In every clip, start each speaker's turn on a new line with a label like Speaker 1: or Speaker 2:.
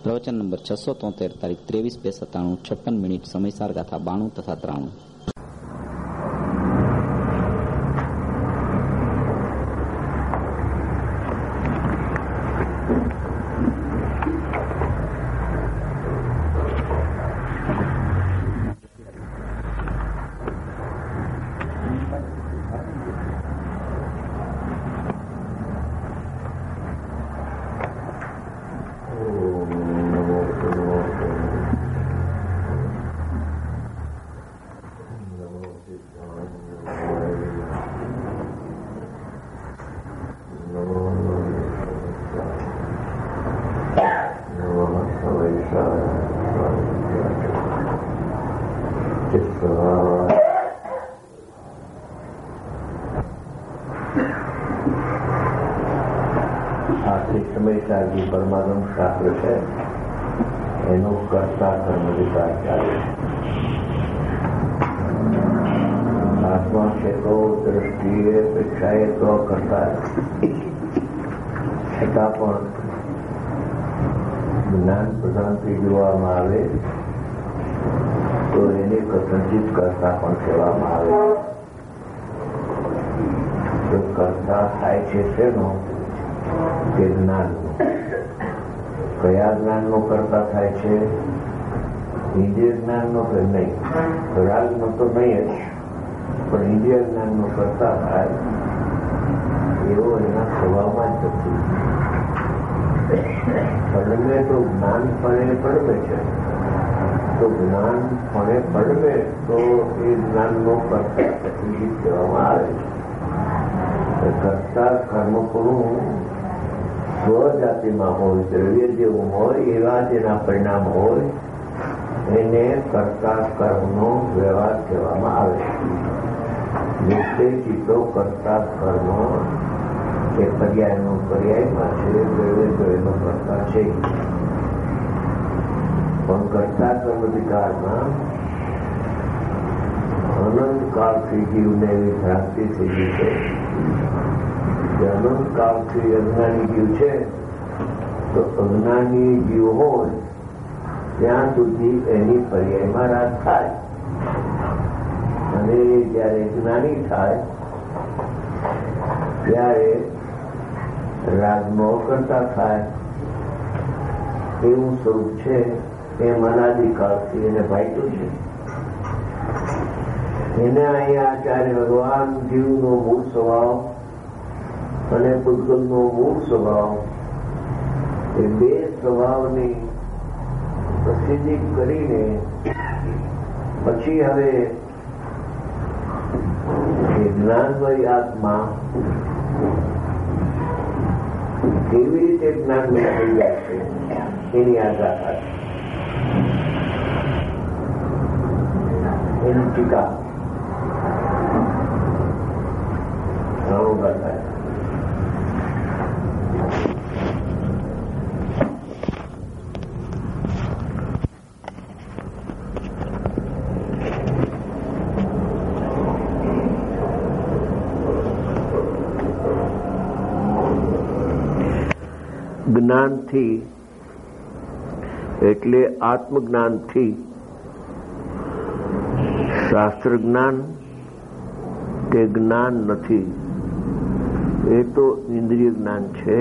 Speaker 1: પ્રવચન નંબર 673 તારીખ 23/2/97 56 મિનિટ. સમયસાર ગાથા 92 તથા 93.
Speaker 2: સમયસારજી પરમાત્મ શાસ્ત્ર છે એનો કરતા કર્મ વિકાસ ચાલે. આત્મા છે તો દ્રષ્ટિએ અપેક્ષાએ તો કરતા, છતાં પણ જ્ઞાન પ્રધાનથી જોવામાં આવે તો એને કથનચિત કરતા પણ કહેવામાં આવે. તો કરતા થાય છે તેનો કે જ્ઞાનનો. કયા જ્ઞાનનો કરતા થાય છે? ઇન્દ્રિય જ્ઞાનનો કે નહીં? રાગનો તો નહીં જ, પણ ઇન્દ્રિય જ્ઞાનનો કરતા થાય એવો એના સ્વભાવમાં જ નથી. પડમે તો જ્ઞાનપણે પડમે છે, તો જ્ઞાનપણે પડમે તો એ જ્ઞાનનો કરતા પ્રતિષ્ઠિત કહેવામાં આવે છે. કરતા કર્મપૂરું સ્વજાતિમાં હોય, દ્રવ્ય જેવું હોય, એવા જેના પરિણામ હોય એને કરતા કર્મનો વ્યવહાર કહેવામાં આવે છે. નિત્ય ચિત્તો કરતા કર્મ એ પર્યાયનો પર્યાયમાં છે, દ્રવ્યનો કરતા છે. પણ કરતા કર્મ વિકારમાં અનંતકાળથી જીવને એવી ભ્રાંતિ થઈ ગઈ છે. અનંતકાળથી અજ્ઞાની જીવ છે તો અજ્ઞાની જીવ હોય ત્યાં સુધી એની પર્યાયમાં રાગ થાય, અને જયારે જ્ઞાની થાય ત્યારે રાગનો કરતા થાય. એવું સ્વરૂપ છે એમ અનાદિકાળથી એને ભાઈતું છે. એને અહીંયા આચાર્ય ભગવાન જીવનો મૂળ સ્વભાવ અને પૂતગલનો મૂળ સ્વભાવ એ બે સ્વભાવની પ્રસિદ્ધિ કરીને પછી હવે એ જ્ઞાનમય આત્મા કેવી રીતે જ્ઞાનમય થઈ જાય છે એની આગાહ એની ટીકા થાય. જ્ઞાનથી એટલે આત્મજ્ઞાનથી શાસ્ત્ર જ્ઞાન કે જ્ઞાન નથી, એ તો ઇન્દ્રિય જ્ઞાન છે.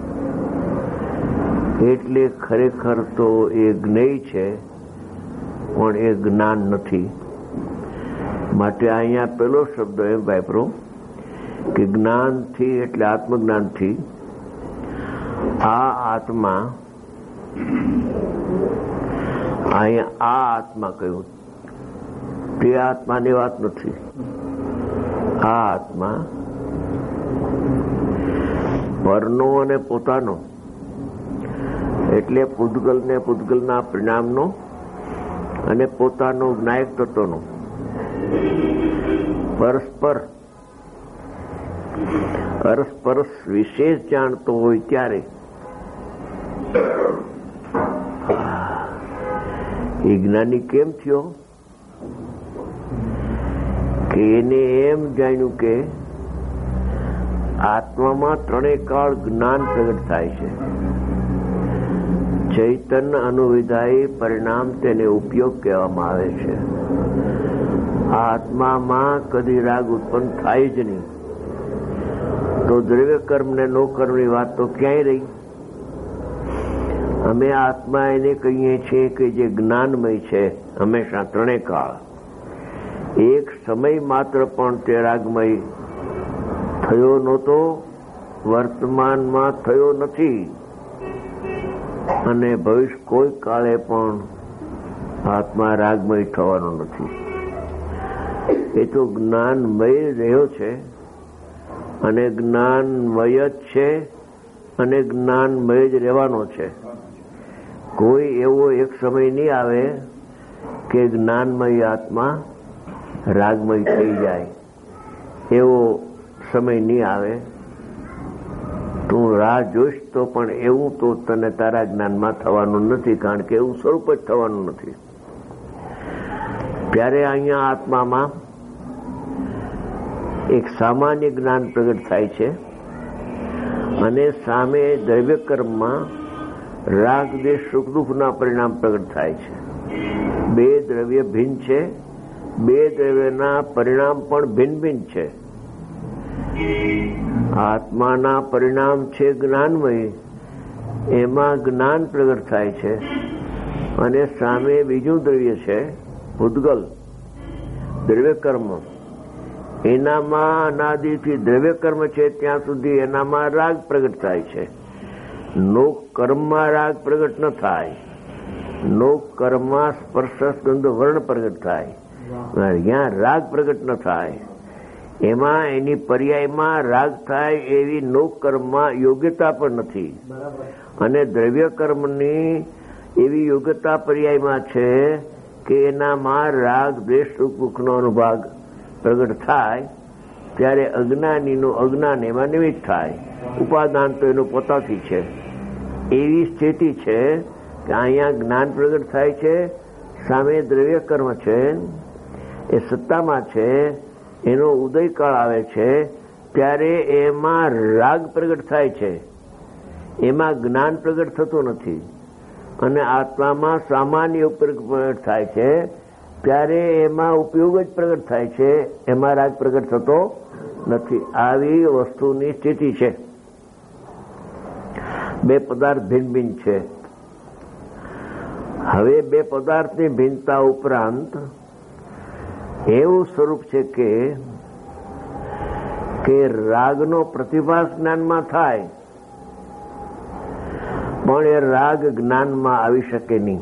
Speaker 2: એટલે ખરેખર તો એ જ્ઞેય છે પણ એ જ્ઞાન નથી. માટે અહીંયા પેલો શબ્દ એમ વાપરો કે જ્ઞાનથી એટલે આત્મજ્ઞાનથી આ આત્મા, અહીંયા આ આત્મા કહ્યું તે આત્માની વાત નથી. આ આત્મા પરનો અને પોતાનો એટલે પૂતગલને પૂતગલના પરિણામનો અને પોતાનો જ્ઞાયક તત્વનો પરસ્પરસ વિશેષ જાણતો હોય ત્યારે એ જ્ઞાની કેમ થયો કે એને એમ જાણ્યું કે આત્મામાં ત્રણેય કાળ જ્ઞાન પ્રગટ થાય છે. ચૈતન્ય અનુવિધાયી પરિણામ તેને ઉપયોગ કહેવામાં આવે છે. આત્મામાં કદી રાગ ઉત્પન્ન થાય જ નહીં, તો દ્રવ્ય કર્મ ને નો કર્મની વાત તો ક્યાંય રહી. અમે આત્મા એને કહીએ છીએ કે જે જ્ઞાનમય છે હંમેશા ત્રણેય કાળ. એક સમય માત્ર પણ તે રાગમય થયો નહોતો, વર્તમાનમાં થયો નથી અને ભવિષ્ય કોઈ કાળે પણ આત્મા રાગમય થવાનો નથી. એ તો જ્ઞાનમય રહ્યો છે અને જ્ઞાનમય જ છે અને જ્ઞાનમય જ રહેવાનો છે. કોઈ એવો એક સમય નહીં આવે કે જ્ઞાનમય આત્મા રાગમય થઈ જાય, એવો સમય નહીં આવે. તું રાહ જોઈશ તો પણ એવું તો તને તારા જ્ઞાનમાં થવાનું નથી, કારણ કે એવું સ્વરૂપ જ થવાનું નથી. ત્યારે અહીંયા આત્મામાં એક સામાન્ય જ્ઞાન પ્રગટ થાય છે અને સામે દ્રવ્ય કર્મમાં રાગ દ્વેષ સુખ દુઃખના પરિણામ પ્રગટ થાય છે. બે દ્રવ્ય ભિન્ન છે, બે દ્રવ્યના પરિણામ પણ ભિન્ન ભિન્ન છે. આત્માના પરિણામ છે જ્ઞાનમય, એમાં જ્ઞાન પ્રગટ થાય છે અને સામે બીજું દ્રવ્ય છે ભૂતગલ દ્રવ્ય કર્મ. એનામાં અનાદિથી દ્રવ્ય કર્મ છે ત્યાં સુધી એનામાં રાગ પ્રગટ થાય છે. નો કર્મમાં રાગ પ્રગટ ન થાય, નો કર્મમાં સ્પર્શ ગંધ વર્ણ પ્રગટ થાય, ત્યાં રાગ પ્રગટ ન થાય. એમાં એની પર્યાયમાં રાગ થાય એવી નો કર્મમાં યોગ્યતા પણ નથી અને દ્રવ્ય કર્મની એવી યોગ્યતા પર્યાયમાં છે કે એનામાં રાગ દ્વેષ સુખ દુઃખનો અનુભાગ પ્રગટ થાય. ત્યારે અજ્ઞાનીનું અજ્ઞાન એમાં નિમિત્ત થાય, ઉપાદાન તો એનું પોતાથી છે. એવી સ્થિતિ છે કે અહીંયા જ્ઞાન પ્રગટ થાય છે, સામે દ્રવ્ય કર્મ છે એ સત્તામાં છે, એનો ઉદયકાળ આવે છે ત્યારે એમાં રાગ પ્રગટ થાય છે, એમાં જ્ઞાન પ્રગટ થતું નથી. અને આત્મામાં સામાન્ય પ્રગટ થાય છે ત્યારે એમાં ઉપયોગ જ પ્રગટ થાય છે, એમાં રાગ પ્રગટ થતો નથી. આવી વસ્તુની સ્થિતિ છે. બે પદાર્થ ભિન્ન ભિન્ન છે. હવે બે પદાર્થની ભિન્નતા ઉપરાંત એવું સ્વરૂપ છે કે રાગનો પ્રતિભાસ જ્ઞાનમાં થાય પણ એ રાગ જ્ઞાનમાં આવી શકે નહીં.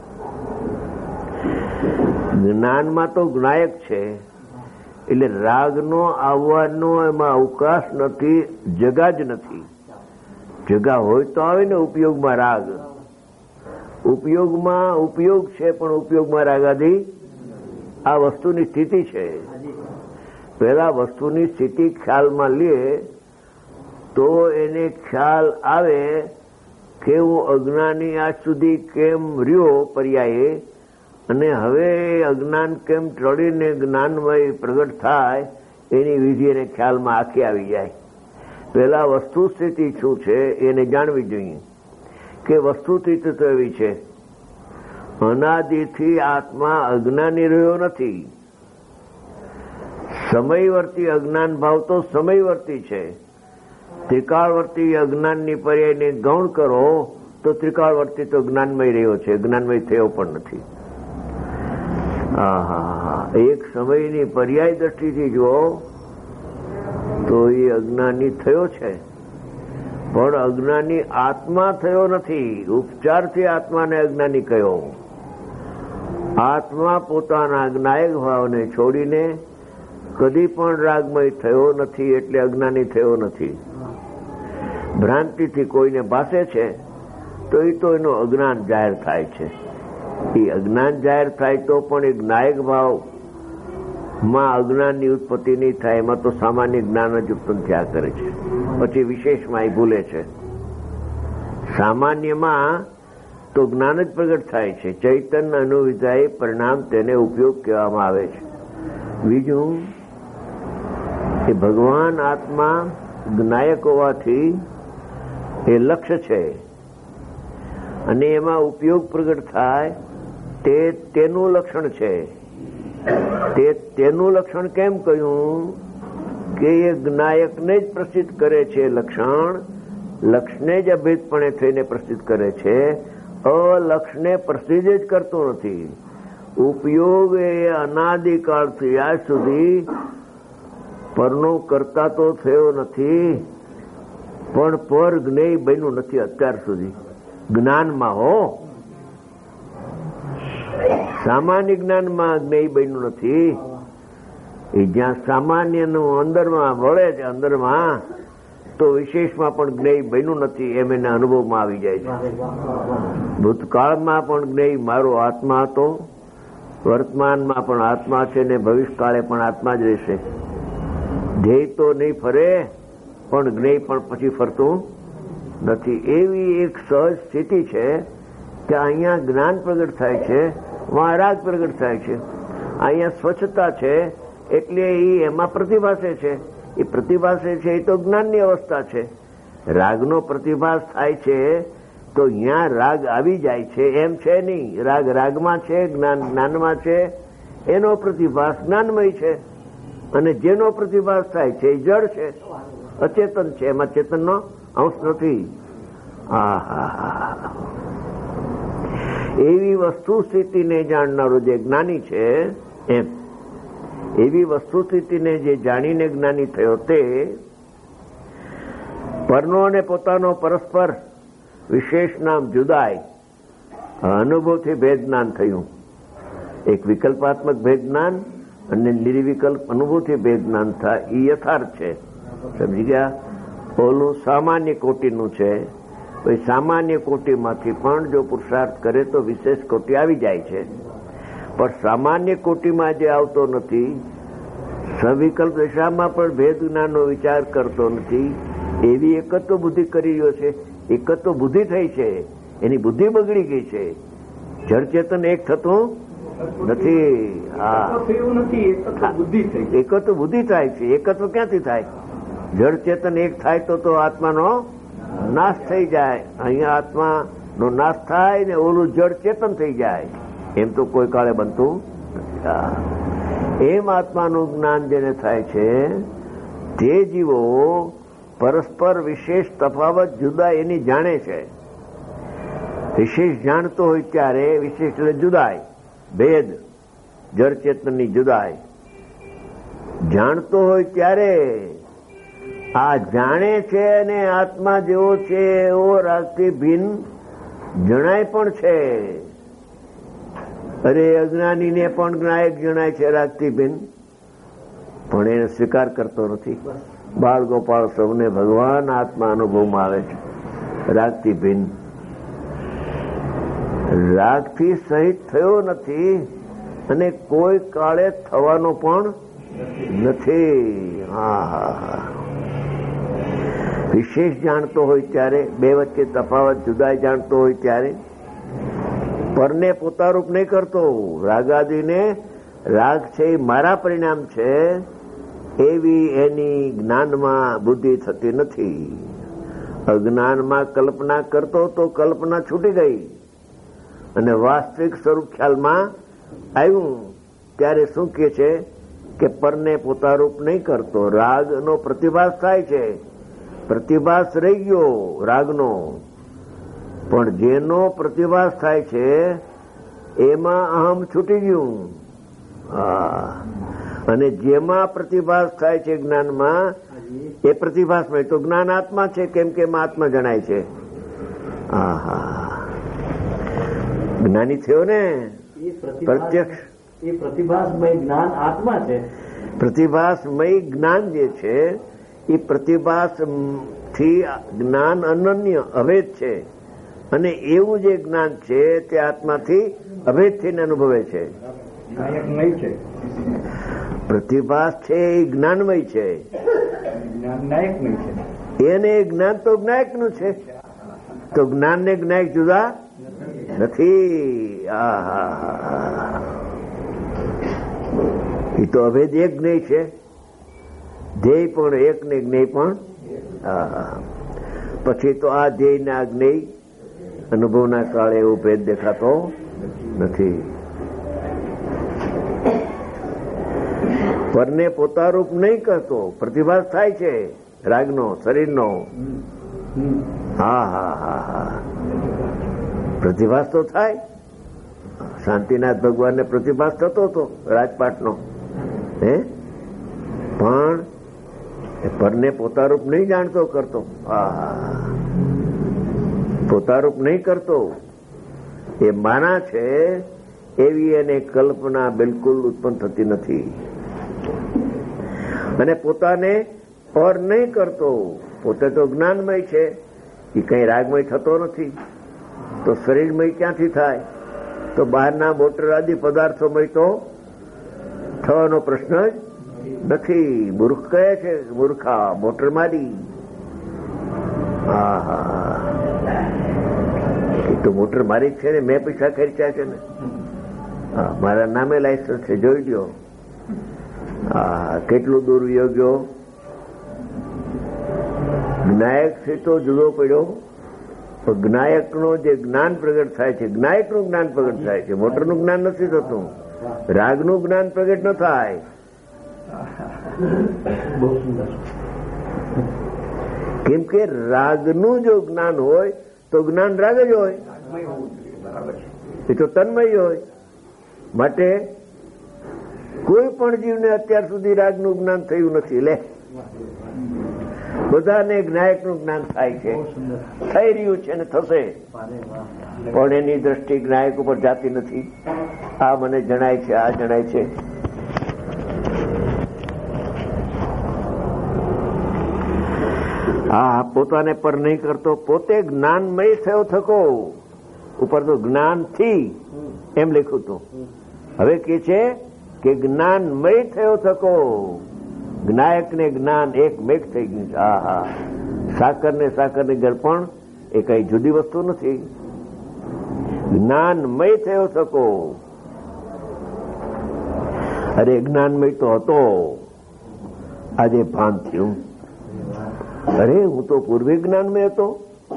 Speaker 2: જ્ઞાનમાં તો જ્ઞાયક છે એટલે રાગનો આવવાનો એમાં અવકાશ નથી, જગા જ નથી. જગા હોય તો આવે ને ઉપયોગમાં રાગ. ઉપયોગમાં ઉપયોગ છે પણ ઉપયોગમાં રાગાદી આ વસ્તુની સ્થિતિ છે. પહેલા વસ્તુની સ્થિતિ ખ્યાલમાં લે તો એને ખ્યાલ આવે કે હું અજ્ઞાની આજ સુધી કેમ રહ્યો પર્યાયે અને હવે અજ્ઞાન કેમ ટળીને જ્ઞાનમય પ્રગટ થાય એની વિધિ એને ખ્યાલમાં આખી આવી જાય. પહેલા વસ્તુ સ્થિતિ શું છે એને જાણવી જોઈએ કે વસ્તુ સ્થિતિ તો એવી છે, અનાદિથી આત્મા અજ્ઞાની રહ્યો નથી. સમયવર્તી અજ્ઞાન ભાવ તો સમયવર્તી છે. ત્રિકાળવર્તી અજ્ઞાનની પર્યાયને ગૌણ કરો તો ત્રિકાળવર્તી તો જ્ઞાનમય રહ્યો છે, જ્ઞાનમય થયો પણ નથી. એક સમયની પર્યાય દ્રષ્ટિથી જુઓ તો એ અજ્ઞાની થયો છે પણ અજ્ઞાની આત્મા થયો નથી. ઉપચારથી આત્માને અજ્ઞાની કહ્યો. આત્મા પોતાના જ્ઞાયક ભાવને છોડીને કદી પણ રાગમય થયો નથી એટલે અજ્ઞાની થયો નથી. ભ્રાંતિથી કોઈને ભાસે છે તો એ તો એનું અજ્ઞાન જાહેર થાય છે. એ અજ્ઞાન જાહેર થાય તો પણ એ જ્ઞાયક ભાવમાં અજ્ઞાનની ઉત્પત્તિ નહીં થાય, એમાં તો સામાન્ય જ્ઞાન જ ઉત્પન્ન થયા કરે છે. પછી વિશેષમાં એ ભૂલે છે. સામાન્યમાં તો જ્ઞાન જ પ્રગટ થાય છે. ચૈતન્ય અનુવિધાયી પરિણામ તેને ઉપયોગ કહેવામાં આવે છે. બીજું કે ભગવાન આત્મા જ્ઞાયક હોવાથી એ લક્ષ્ય છે અને એમાં ઉપયોગ પ્રગટ થાય તેનું લક્ષણ છે. તેનું લક્ષણ કેમ કહ્યું કે એ જ્ઞાયકને જ પ્રસિદ્ધ કરે છે. લક્ષને જ અભેદપણે થઈને પ્રસિદ્ધ કરે છે. અલક્ષને પ્રસિદ્ધ જ કરતો નથી. ઉપયોગ એ અનાદિકાળથી આજ સુધી પરનો કરતા તો થયો નથી, પણ પર જ્ઞેય બન્યું નથી અત્યાર સુધી જ્ઞાનમાં. હો, સામાન્ય જ્ઞાનમાં જ્ઞેય બન્યું નથી. એ જ્યાં સામાન્યનું અંદરમાં વળે છે, અંદરમાં, તો વિશેષમાં પણ જ્ઞેય બન્યું નથી એમ એના અનુભવમાં આવી જાય છે. ભૂતકાળમાં પણ જ્ઞેય મારો આત્મા હતો, વર્તમાનમાં પણ આત્મા છે ને ભવિષ્યકાળે પણ આત્મા જ રહેશે. ધ્યેય તો નહીં ફરે, પણ જ્ઞેય પણ પછી ફરતું નથી. એવી એક સહજ સ્થિતિ છે કે અહીંયા જ્ઞાન પ્રગટ થાય છે, વહાં રાગ પ્રગટ થાય છે. અહીંયા સ્વચ્છતા છે એટલે એ એમાં પ્રતિભાસે છે. એ પ્રતિભાસે છે એ તો જ્ઞાનની અવસ્થા છે. રાગનો પ્રતિભાસ થાય છે તો અહીંયા રાગ આવી જાય છે એમ છે નહીં. રાગ રાગમાં છે, જ્ઞાન જ્ઞાનમાં છે. એનો પ્રતિભાસ જ્ઞાનમય છે, અને જેનો પ્રતિભાસ થાય છે એ જડ છે, અચેતન છે. એમાં ચેતનનો અંશ નથી. એવી વસ્તુ સ્થિતિને જાણનારો જે જ્ઞાની છે, એમ એવી વસ્તુ સ્થિતિને જે જાણીને જ્ઞાની થયો તે પરનો અને પોતાનો પરસ્પર વિશેષ નામ જુદાય અનુભવથી ભેદ જ્ઞાન થયું. એક વિકલ્પાત્મક ભેદ જ્ઞાન અને નિર્વિકલ્પ અનુભવથી ભેદ જ્ઞાન થાય એ યથાર્થ છે. સમજી ગયા? ઓલું સામાન્ય કોટીનું છે. સામાન્ય કોટીમાંથી પણ જો પુરુષાર્થ કરે તો વિશેષ કોટી આવી જાય છે. પણ સામાન્ય કોટીમાં જે આવતો નથી, સવિકલ્પ દશામાં પણ ભેદ જ્ઞાનનો વિચાર કરતો નથી, એવી એકત્વ બુદ્ધિ કરી રહ્યો છે. એકત્વ બુદ્ધિ થઈ છે, એની બુદ્ધિ બગડી ગઈ છે. જળ ચેતન એક થતું નથી. એકત્વ બુદ્ધિ થાય છે. એકત્વ ક્યાંથી થાય? જળ ચેતન એક થાય તો આત્માનો નાશ થઈ જાય. અહીંયા આત્માનો નાશ થાય ને ઓલું જળ ચેતન થઈ જાય. એમ તો કોઈ કાળે બનતું નથી. એમ આત્માનું જ્ઞાન જેને થાય છે તે જીવો પરસ્પર વિશેષ તફાવત જુદા એની જાણે છે. વિશેષ જાણતો હોય ત્યારે, વિશેષ એટલે જુદાય, ભેદ, જળ ચેતનની જુદાય જાણતો હોય ત્યારે આ જાણે છે અને આત્મા જેવો છે એવો રાગથી ભિન્ન જણાય પણ છે. અરે અજ્ઞાનીને પણ જ્ઞાયક જણાય છે રાગથી ભિન્ન, પણ એને સ્વીકાર કરતો નથી. બાળ ગોપાળ સૌને ભગવાન આત્મા અનુભવમાં આવે છે રાગથી ભિન્ન. રાગથી સહિત થયો નથી અને કોઈ કાળે થવાનો પણ નથી. વિશેષ જાણતો હોય ત્યારે, બે વચ્ચે તફાવત જુદાઈ જાણતો હોય ત્યારે, પરને પોતારૂપ નહીં કરતો. રાગાદીને રાગ છે એ મારા પરિણામ છે એવી એની જ્ઞાનમાં બુદ્ધિ થતી નથી. અજ્ઞાનમાં કલ્પના કરતો તો કલ્પના છૂટી ગઈ અને વાસ્તવિક સ્વરૂપ ખ્યાલમાં આવ્યું ત્યારે શું કહે છે કે પરને પોતારૂપ નહીં કરતો. રાગનો પ્રતિભાસ થાય છે, પ્રતિભાસ રહી ગયો રાગનો, પણ જેનો પ્રતિભાસ થાય છે એમાં અહમ છૂટી ગયું. અને જેમાં પ્રતિભાસ થાય છે જ્ઞાનમાં, એ પ્રતિભાસમાં તો જ્ઞાન આત્મા છે, કેમ કે એમાં આત્મા જણાય છે. જ્ઞાની થયો ને પ્રત્યક્ષ.
Speaker 3: એ પ્રતિભાસમય જ્ઞાન આત્મા છે.
Speaker 2: પ્રતિભાસમય જ્ઞાન જે છે એ પ્રતિભાસથી જ્ઞાન અનન્ય અભેદ છે, અને એવું જે જ્ઞાન છે તે આત્માથી અભેદ થઈને અનુભવે છે. પ્રતિભાસ છે એ જ્ઞાનમય છે, એને જ્ઞાન તો જ્ઞાયકનું છે. તો જ્ઞાન ને જ્ઞાયક જુદા નથી. એ તો અભેદ એક જ્ઞેય છે. ધ્યેય પણ એક ને જ્ઞેય પણ. પછી તો આ ધ્યેય ને આ જ્ઞેય અનુભવના કાળે એવો ભેદ દેખાતો નથી. પરને પોતારૂપ નહીં કરતો પ્રતિભાસ થાય છે રાગનો, શરીરનો. હા હા હા હા, પ્રતિભાસ તો થાય. શાંતિનાથ ભગવાનને પ્રતિભાસ થતો હતો રાજપાટનો, પણ પરને પોતારૂપ નહીં જાણતો કરતો. પોતારૂપ નહીં કરતો, એ માના છે એવી એને કલ્પના બિલકુલ ઉત્પન્ન થતી નથી. અને પોતાને પર નહીં કરતો, પોતે તો જ્ઞાનમય છે, એ કઈ રાગમય થતો નથી, તો શરીરમય ક્યાંથી થાય? તો બહારના મોટર આદિ પદાર્થોમય તો થવાનો પ્રશ્ન જ નથી. મૂર્ખ કહે છે, મૂર્ખા મોટર મારી. એ તો મોટર મારી જ છે ને, મેં પૈસા ખર્ચ્યા છે ને, મારા નામે લાયસન્સ છે, જોઈ દો. કેટલું દૂર યોગ્યો. જ્ઞાયક છે તો જુદો પડ્યો, પણ જ્ઞાયકનો જે જ્ઞાન પ્રગટ થાય છે, જ્ઞાયકનું જ્ઞાન પ્રગટ થાય છે, મોટરનું જ્ઞાન નથી થતું. રાગનું જ્ઞાન પ્રગટ ન થાય. કેમ કે રાગનું જો જ્ઞાન હોય તો જ્ઞાન રાગ જ હોય, એ તો તન્મય હોય. માટે કોઈ પણ જીવને અત્યાર સુધી રાગનું જ્ઞાન થયું નથી. લે, બધાને જ્ઞાયકનું જ્ઞાન થાય છે, થઈ રહ્યું છે ને થશે, પણ એની દ્રષ્ટિ જ્ઞાયક ઉપર જાતી નથી. આ મને જણાય છે, આ જણાય છે. આ પોતાને પર નહીં કરતો, પોતે જ્ઞાનમય થયો થકો. ઉપર તો જ્ઞાનથી એમ લખ્યું હતું, હવે કે છે કે જ્ઞાનમય થયો થકો. જ્ઞાયક ને જ્ઞાન એક મેઘ થઈ ગયું છે. સાકર ને સાકરની ગળપણ એ કઈ જુદી વસ્તુ નથી. જ્ઞાનમય થયો થકો. અરે જ્ઞાનમય તો હતો, આજે ભાન થયું. અરે હું તો પૂર્વે જ્ઞાનમય હતો.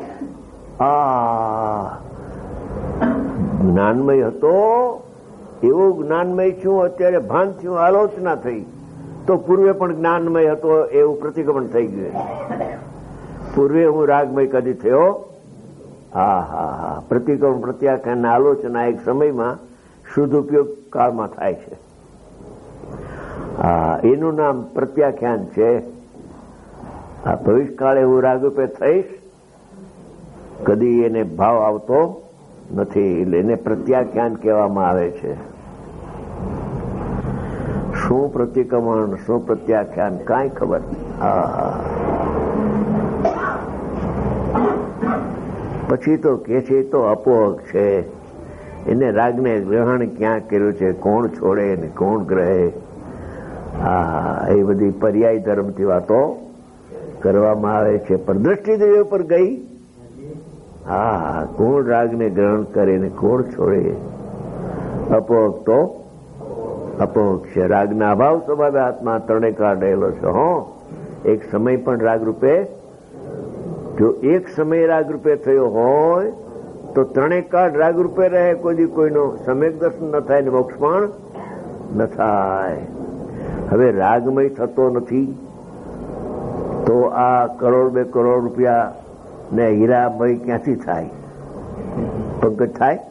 Speaker 2: જ્ઞાનમય હતો, એવું જ્ઞાનમય છું, અત્યારે ભાન થયું, આલોચના થઈ. તો પૂર્વે પણ જ્ઞાનમય હતો એવું પ્રતિક્રમણ થઈ ગયું. પૂર્વે હું રાગમય કદી થયો? પ્રતિક્રમણ, પ્રત્યાખ્યાન, આલોચના એક સમયમાં શુદ્ધ ઉપયોગ કાળમાં થાય છે. એનું નામ પ્રત્યાખ્યાન છે. આ ભવિષ્યકાળે હું રાગરૂપે થઈશ, કદી એને ભાવ આવતો નથી, એટલે એને પ્રત્યાખ્યાન કહેવામાં આવે છે. શું પ્રતિક્રમણ, શું પ્રત્યાખ્યાન, કાંઈ ખબર. પછી તો કે છે તો અપોહક છે, એને રાગને ગ્રહણ ક્યાં કર્યું છે, કોણ છોડે ને કોણ ગ્રહે. એ બધી પર્યાય ધર્મથી વાતો કરવામાં આવે છે. પણ દ્રષ્ટિદેવ ઉપર ગઈ. કોણ રાગને ગ્રહણ કરે ને કોણ છોડે. અપોહક તો અપોહક છે. રાગના અભાવ સ્વભાવે આત્મા ત્રણે કાળ રહેલો છે. એક સમય પણ રાગરૂપે, જો એક સમય રાગરૂપે થયો હોય તો ત્રણે કાળ રાગરૂપે રહે. કોઈનો સમ્યક દર્શન ન થાય ને મોક્ષ પણ ન થાય. હવે રાગમય થતો નથી તો આ કરોડ 2 કરોડ રૂપિયા ને હીરામય ક્યાંથી થાય? પંકજ થાય?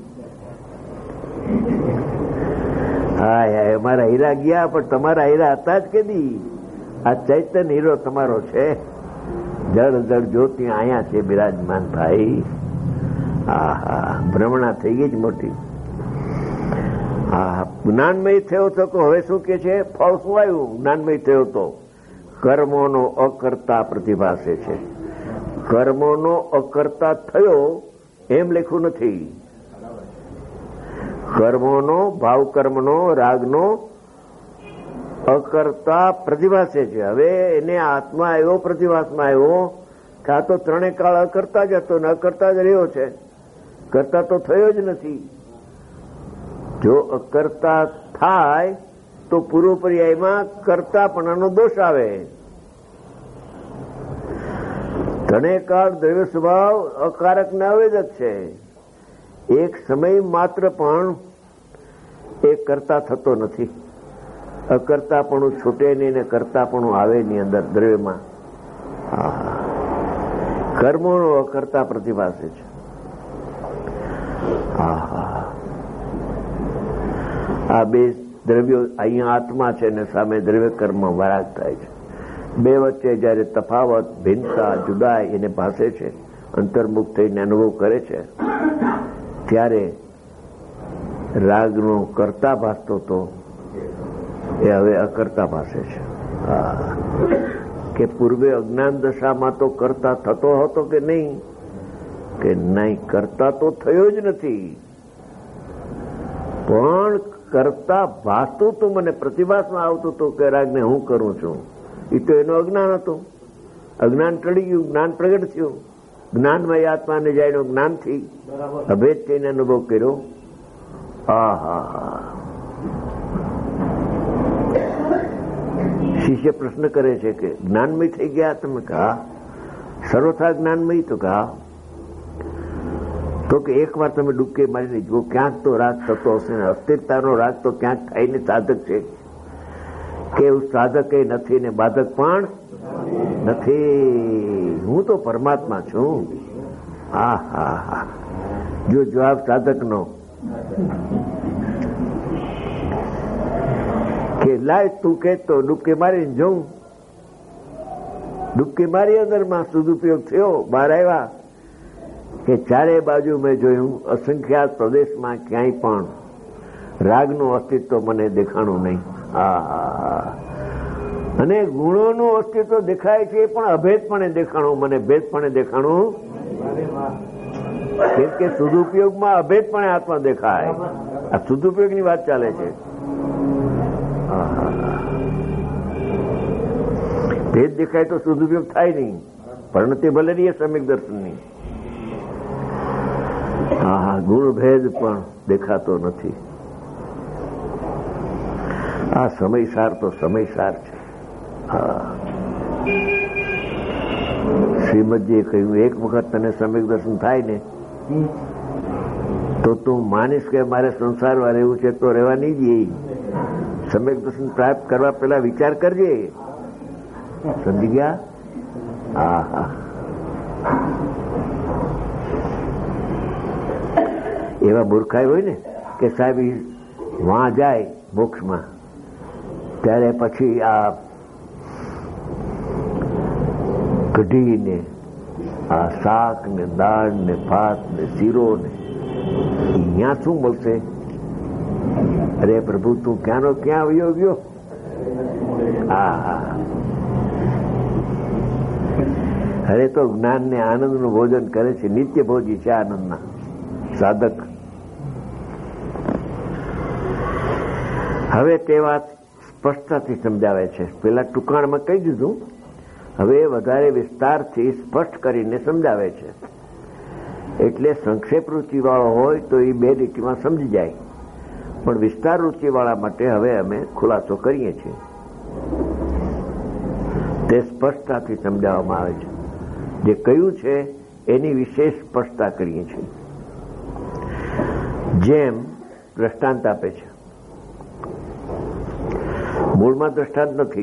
Speaker 2: હા, અમારા હીરા ગયા, પણ તમારા હીરા હતા જ કેદી? આ ચૈતન્ય હીરો તમારો છે. જળ જળ જ્યોતિ અહીંયા છે બિરાજમાન ભાઈ. ભ્રમણા થઈ ગઈ જ મોટી. જ્ઞાનમય થયો થકો. હવે શું કે છે? ફળ શું આવ્યું? જ્ઞાનમય થયો તો કર્મોનો અકર્તા પ્રતિભાસે છે. કર્મોનો અકર્તા થયો એમ લખ્યું નથી. કર્મોનો, ભાવ કર્મનો, રાગનો અકર્તા પ્રતિભાસે છે. હવે એને આત્મા એવો પ્રતિભાસમાં આવ્યો કે આ તો ત્રણે કાળ અકર્તા જ હતો ને અકર્તા જ રહ્યો છે, કરતા તો થયો જ નથી. જો અકર્તા થાય તો પૂર્વ પર્યાયમાં કરતાપણાનો દોષ આવે. ત્રણેય કાળ દ્રવ્ય સ્વભાવ અકારક ને અવેદક છે. એક સમય માત્ર પણ એ કરતા થતો નથી. અકર્તાપણું છૂટે નહીં ને કરતાપણું આવે નહીં અંદર દ્રવ્યમાં. કર્મોનો અકર્તા પ્રતિભાસે છે. આ બે દ્રવ્યો અહીંયા આત્મા છે ને સામે દ્રવ્ય કર્મ વરાગ થાય છે. બે વચ્ચે જયારે તફાવત, ભિન્નતા, જુદાઈ એને ભાસે છે, અંતર્મુખ થઈને અનુભવ કરે છે, ત્યારે રાગનો કરતા ભાસતો તો એ હવે અકર્તા ભાસે છે. કે પૂર્વે અજ્ઞાન દશામાં તો કરતા થતો હતો કે નહીં? કે નહીં, કરતા તો થયો જ નથી, પણ કરતા ભાસતું તું, મને પ્રતિભાસમાં આવતું હતું કે રાગને હું કરું છું. એ તો એનું અજ્ઞાન હતું. અજ્ઞાન ટળી ગયું, જ્ઞાન પ્રગટ થયું. જ્ઞાનમાં આત્માને જાણ્યો, જ્ઞાનથી અભેદ થઈને અનુભવ કર્યો. શિષ્ય પ્રશ્ન કરે છે કે જ્ઞાનમય થઈ ગયા તમે? કહા સર્વથા જ્ઞાનમય. તો કહા તો કે એક વાર તમે ડૂબકે મારીને જુઓ, ક્યાંક તો રાગ થતો હશે ને. અસ્થિરતાનો રાગ તો ક્યાંક થઈને સાધક છે કે સાધક એ નથી ને બાધક પણ નથી. હું તો પરમાત્મા છું. જો જવાબ સાધકનો કે લાય તું કહેતો ડૂબકી મારીને જોઉં. ડૂબકી મારી અંદરમાં સદુપયોગ થયો, બહાર આવ્યા કે ચારે બાજુ મેં જોયું અસંખ્યાત પ્રદેશમાં ક્યાંય પણ રાગનું અસ્તિત્વ મને દેખાણું નહીં. અને ગુણોનું અસ્તિત્વ દેખાય છે પણ અભેદપણે દેખાણું, મને ભેદપણે દેખાણું. કેમ કે સદુપયોગમાં અભેદપણે આત્મા દેખાય. આ સદુપયોગની વાત ચાલે છે. ભેદ દેખાય તો સદુપયોગ થાય નહીં, પરિણતિ ભલે રહીએ સમ્યક દર્શનની. ગુણ ભેદ પણ દેખાતો નથી. આ સમયસાર તો સમયસાર છે. શ્રીમદજીએ કહ્યું, એક વખત તને સમ્યક દર્શન થાય ને તો તું માનીશ કે મારે સંસારમાં રહેવું છે તો રહેવા નહીં જઈએ. સમ્યક દર્શન પ્રાપ્ત કરવા પહેલા વિચાર કરજે. સમજી ગયા? એવા મૂર્ખાઈ હોય ને કે સાહેબ વાં જાય મોક્ષમાં, ત્યારે પછી આ કઢી ને આ શાક ને દાળ ને ભાત ને શીરો ને અહીંયા શું મળશે? અરે પ્રભુ તું ક્યાંનો ક્યાં આવ્યો ગયો? અરે તો જ્ઞાન ને આનંદનું ભોજન કરે છે, નિત્ય ભોજી છે આનંદના સાધક. હવે તે વાત સ્પષ્ટતાથી સમજાવે છે. પેલા ટૂંકાણમાં કહી દીધું, હવે વધારે વિસ્તારથી સ્પષ્ટ કરીને સમજાવે છે. એટલે સંક્ષેપ રૂચિવાળો હોય તો એ બે લીટીમાં સમજી જાય, પણ વિસ્તાર રૂચિવાળા માટે હવે અમે ખુલાસો કરીએ છીએ. તે સ્પષ્ટતાથી સમજાવવામાં આવે છે. જે કહ્યું છે એની વિશેષ સ્પષ્ટતા કરીએ છીએ. જેમ દ્રષ્ટાંત આપે છે. મૂળમાં દ્રષ્ટાંત નથી,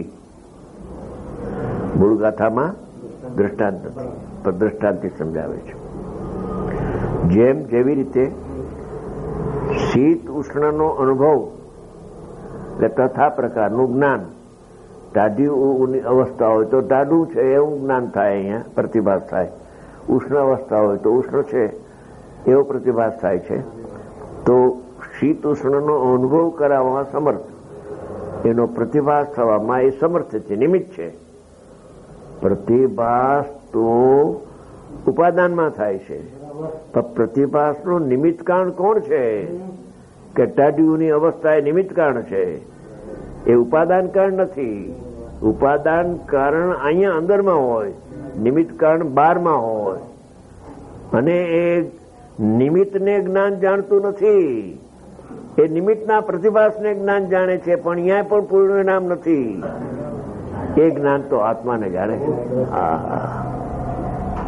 Speaker 2: મૂળ ગાથામાં દ્રષ્ટાંત નથી, પણ દ્રષ્ટાંતથી સમજાવે છે. જેમ જેવી રીતે શીત ઉષ્ણનો અનુભવ એટલે તથા પ્રકારનું જ્ઞાન, ટાઢી અવસ્થા હોય તો ટાઢું છે એવું જ્ઞાન થાય, અહીંયા પ્રતિભાસ થાય. ઉષ્ણ અવસ્થા હોય તો ઉષ્ણ છે એવો પ્રતિભાસ થાય છે. તો શીત ઉષ્ણનો અનુભવ કરાવવામાં સમર્થ, એનો પ્રતિભાસ થવામાં એ સમર્થ છે, નિમિત્ત છે. પ્રતિભાસ તો ઉપાદાનમાં થાય છે, પણ પ્રતિભાસનું નિમિત્ત કારણ કોણ છે? કે ટાઢીઓની અવસ્થા એ નિમિત્ત કારણ છે, એ ઉપાદાન કારણ નથી. ઉપાદાન કારણ અહીંયા અંદરમાં હોય, નિમિત્ત કારણ બહારમાં હોય. અને એ નિમિત્તને જ્ઞાન જાણતું નથી, એ નિમિત્તના પ્રતિભાસને જ્ઞાન જાણે છે, પણ અહીંયા પણ પૂર્ણ નામ નથી. એ જ્ઞાન તો આત્માને જાણે છે.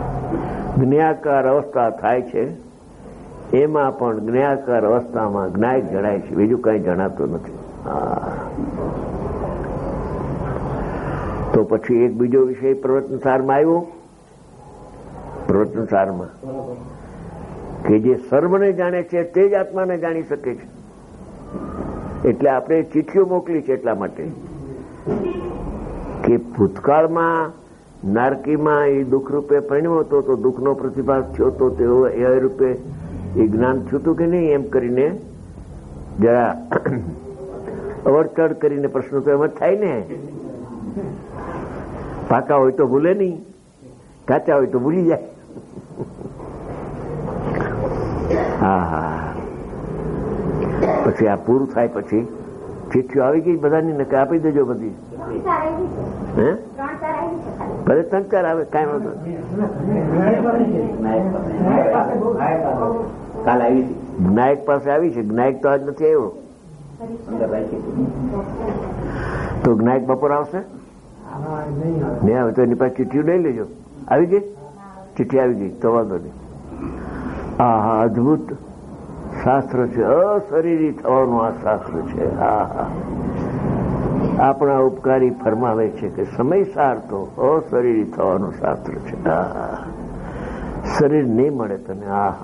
Speaker 2: જ્ઞાકાર અવસ્થા થાય છે, એમાં પણ જ્ઞાકાર અવસ્થામાં જ્ઞાયક જણાય છે, બીજું કઈ જણાતું નથી. તો પછી એક બીજો વિષય પ્રવચનસારમાં આવ્યો. પ્રવચનસારમાં કે જે સર્વને જાણે છે તે જ આત્માને જાણી શકે છે. એટલે આપણે ચિઠ્ઠીઓ મોકલી છે એટલા માટે કે ભૂતકાળમાં નારકીમાં એ દુઃખ રૂપે પરિણ્યો હતો, તો દુઃખનો પ્રતિભાસ થયો તો તેઓ એ રૂપે એ જ્ઞાન થયું હતું કે નહીં, એમ કરીને જરા અવરચડ કરીને પ્રશ્નો તો એમ જ થાય ને. પાકા હોય તો ભૂલે નહીં, કાચા હોય તો ભૂલી જાય. પછી આ પૂરું થાય પછી ચિઠ્ઠીઓ આવી ગઈ બધાની, નકે આપી દેજો બધી. હે ભલે 3-4 આવે, કાંઈ વાંધો જ્ઞાયક પાસે આવી છે. જ્ઞાયક તો આજ નથી આવ્યો, તો જ્ઞાયક બપોર આવશે નહીં આવે તો એની પાસે ચિઠ્ઠીઓ લઈ લેજો. આવી ગઈ ચિઠ્ઠી, આવી ગઈ તો વાંધો નહીં. હા, અદભુત શાસ્ત્ર છે, અશરીરી થવાનું આ શાસ્ત્ર છે. આપણા ઉપકારી ફરમાવે છે કે સમયસાર તો અશરીરી થવાનું શાસ્ત્ર છે. શરીર નહીં મળે તને.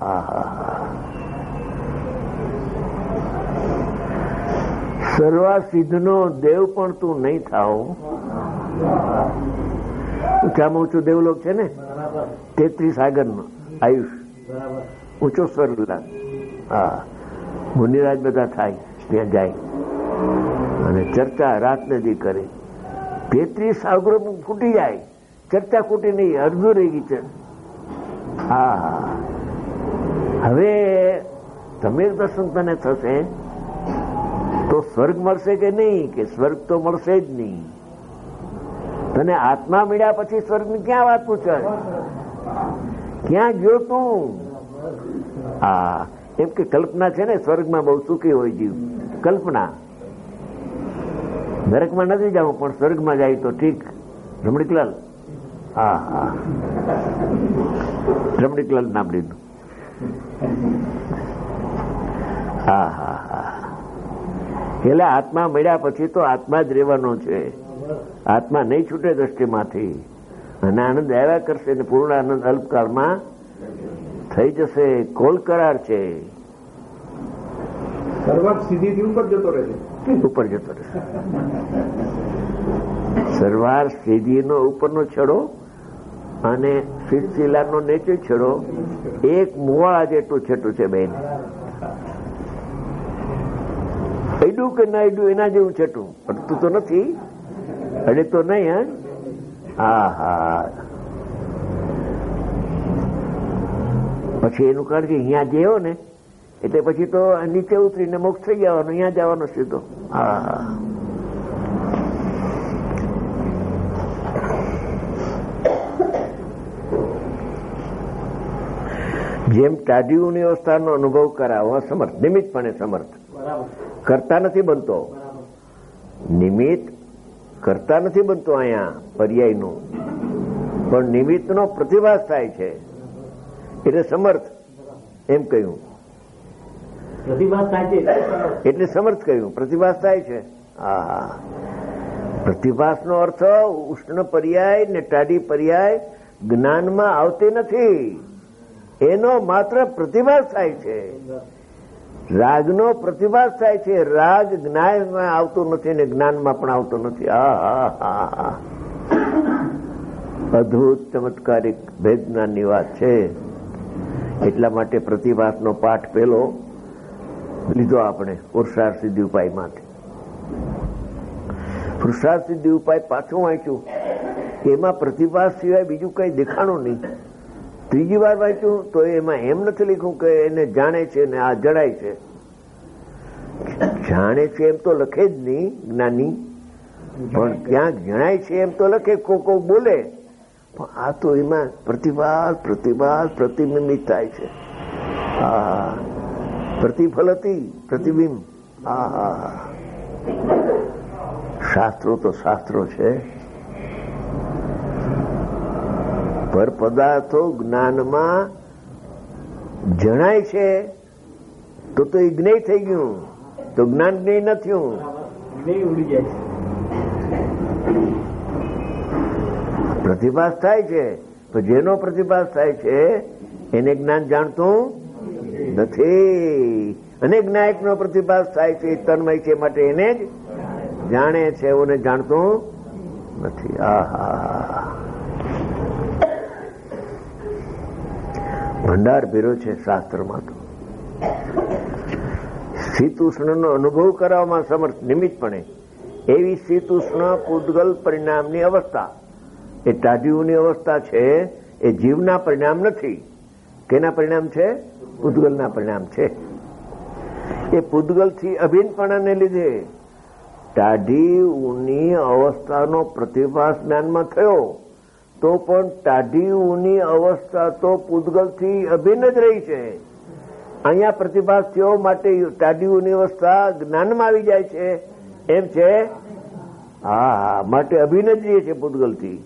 Speaker 2: સર્વા સિદ્ધનો દેવ પણ તું નહીં થાવ. ઊંચામાં ઊંચું દેવલોક છે ને, 33 આગળનો આયુષ, ઊંચો સ્વર્ગ. મુનિરાજ બધા થાય ત્યાં જાય અને ચર્ચા રાતને દી કરે. 33 સાગરો ફૂટી જાય, ચર્ચા ફૂટી નહીં, અડધું રહી ગઈ છે. હવે તમે દર્શન તને થશે તો સ્વર્ગ મળશે કે નહીં? કે સ્વર્ગ તો મળશે જ નહીં. તને આત્મા મળ્યા પછી સ્વર્ગની ક્યાં વાત પૂછે? ક્યાં ગયો તું? એમ કે કલ્પના છે ને, સ્વર્ગમાં બહુ સુખી હોય જીવ, કલ્પના. નરકમાં નથી જવું પણ સ્વર્ગમાં જાય તો ઠીક. રમણીકલાલ, રમણીકલાલ નામ લીધું. એટલે આત્મા મળ્યા પછી તો આત્મા જ રહેવાનો છે. આત્મા નહીં છૂટે દ્રષ્ટિમાંથી, અને આનંદ આવ્યા કરશે ને પૂર્ણ આનંદ અલ્પકાળમાં થઈ જશે. કોલ કરાર છે.
Speaker 3: સર્વાર્થ સિદ્ધિથી ઉપર જતો રહેશે.
Speaker 2: ઉપર જતો રહેશે. સર્વાર્થ સિદ્ધિનો ઉપરનો છેડો અને સિલસિલાનો નીચે છેડો એક મુવાળા જેટલું છેટું છે બેન. અડ્યું કે ના અડ્યું એના જેવું છેટું, અડતું તો નથી, અડે તો નહીં. પછી એનું કારણ કે અહીંયા જેવો ને એટલે પછી તો નીચે ઉતરીને મોક્ષ થઈ જવાનો, અહીંયા જવાનો સીધો. જેમ ટાઢીઓની અવસ્થાનો અનુભવ કરાવવા સમર્થ, નિમિત્તપણે સમર્થ. કરતા નથી બનતો, નિમિત્ત કરતા નથી બનતો અહીંયા પર્યાયનું, પણ નિમિત્તનો પ્રતિભાસ થાય છે એટલે સમર્થ એમ કહ્યું.
Speaker 3: પ્રતિભાસ થાય છે
Speaker 2: એટલે સમર્થ કહ્યું. પ્રતિભાસ થાય છે. પ્રતિભાસનો અર્થ ઉષ્ણ પર્યાય ને ટાઢી પર્યાય જ્ઞાનમાં આવતી નથી, એનો માત્ર પ્રતિભાસ થાય છે. રાગનો પ્રતિભાસ થાય છે. રાગ જ્ઞાનમાં આવતું નથી ને જ્ઞાનમાં પણ આવતું નથી. અદભુત ચમત્કારિક ભેદ જ્ઞાનની વાત છે. એટલા માટે પ્રતિભાસનો પાઠ પેલો લીધો આપણે પુરુષાર્થ સિદ્ધિ ઉપાયમાંથી. પુરુષાર્થ સિદ્ધિ ઉપાય પાછું વાંચ્યું, એમાં પ્રતિભાસ સિવાય બીજું કઈ દેખાણું નહીં. ત્રીજી વાર વાંચ્યું તો એમાં એમ નથી લખ્યું કે એને જાણે છે ને આ જણાય છે. જાણે છે એમ તો લખે જ નહીં જ્ઞાની, પણ ત્યાં જણાય છે એમ તો લખે, કોક બોલે, પણ આ તો એમાં પ્રતિભાસ પ્રતિભાસ પ્રતિબિંબિત થાય છે. પ્રતિફલતી પ્રતિબિંબ. શાસ્ત્રો તો શાસ્ત્રો છે, પર પદાર્થો જ્ઞાનમાં જણાય છે તો એ જ્ઞેય થઈ ગયું, તો જ્ઞાન જ્ઞેય ન થયું.
Speaker 3: ઉડી જાય છે.
Speaker 2: પ્રતિભાસ થાય છે, તો જેનો પ્રતિભાસ થાય છે એને જ્ઞાન જાણતું નથી. અને જ્ઞાયકનો પ્રતિભાસ થાય છે તન્મય છે માટે એને જ જાણે છે, એને જાણતું નથી. આહા, ભંડાર ભેરો છે શાસ્ત્રમાં. તો શીત ઉષ્ણનો અનુભવ કરવામાં સમર્થ નિમિત્તપણે એવી શીત ઉષ્ણ પૂદગલ પરિણામની અવસ્થા, એ ટાઢીઓની અવસ્થા છે, એ જીવના પરિણામ નથી. કેના પરિણામ છે? પૂદગલના પરિણામ છે. એ પૂદગલથી અભિન્નપણાને લીધે ટાઢીઓની અવસ્થાનો પ્રતિભાસ જ્ઞાનમાં થયો, તો પણ ટાઢીઓની અવસ્થા તો પૂદગલથી અભિન્ન જ રહી છે. અહીંયા પ્રતિભાસ થયો માટે ટાઢીઓની અવસ્થા જ્ઞાનમાં આવી જાય છે, એમ છે. હા, માટે અભિન્ન જ રહે છે પૂદગલથી.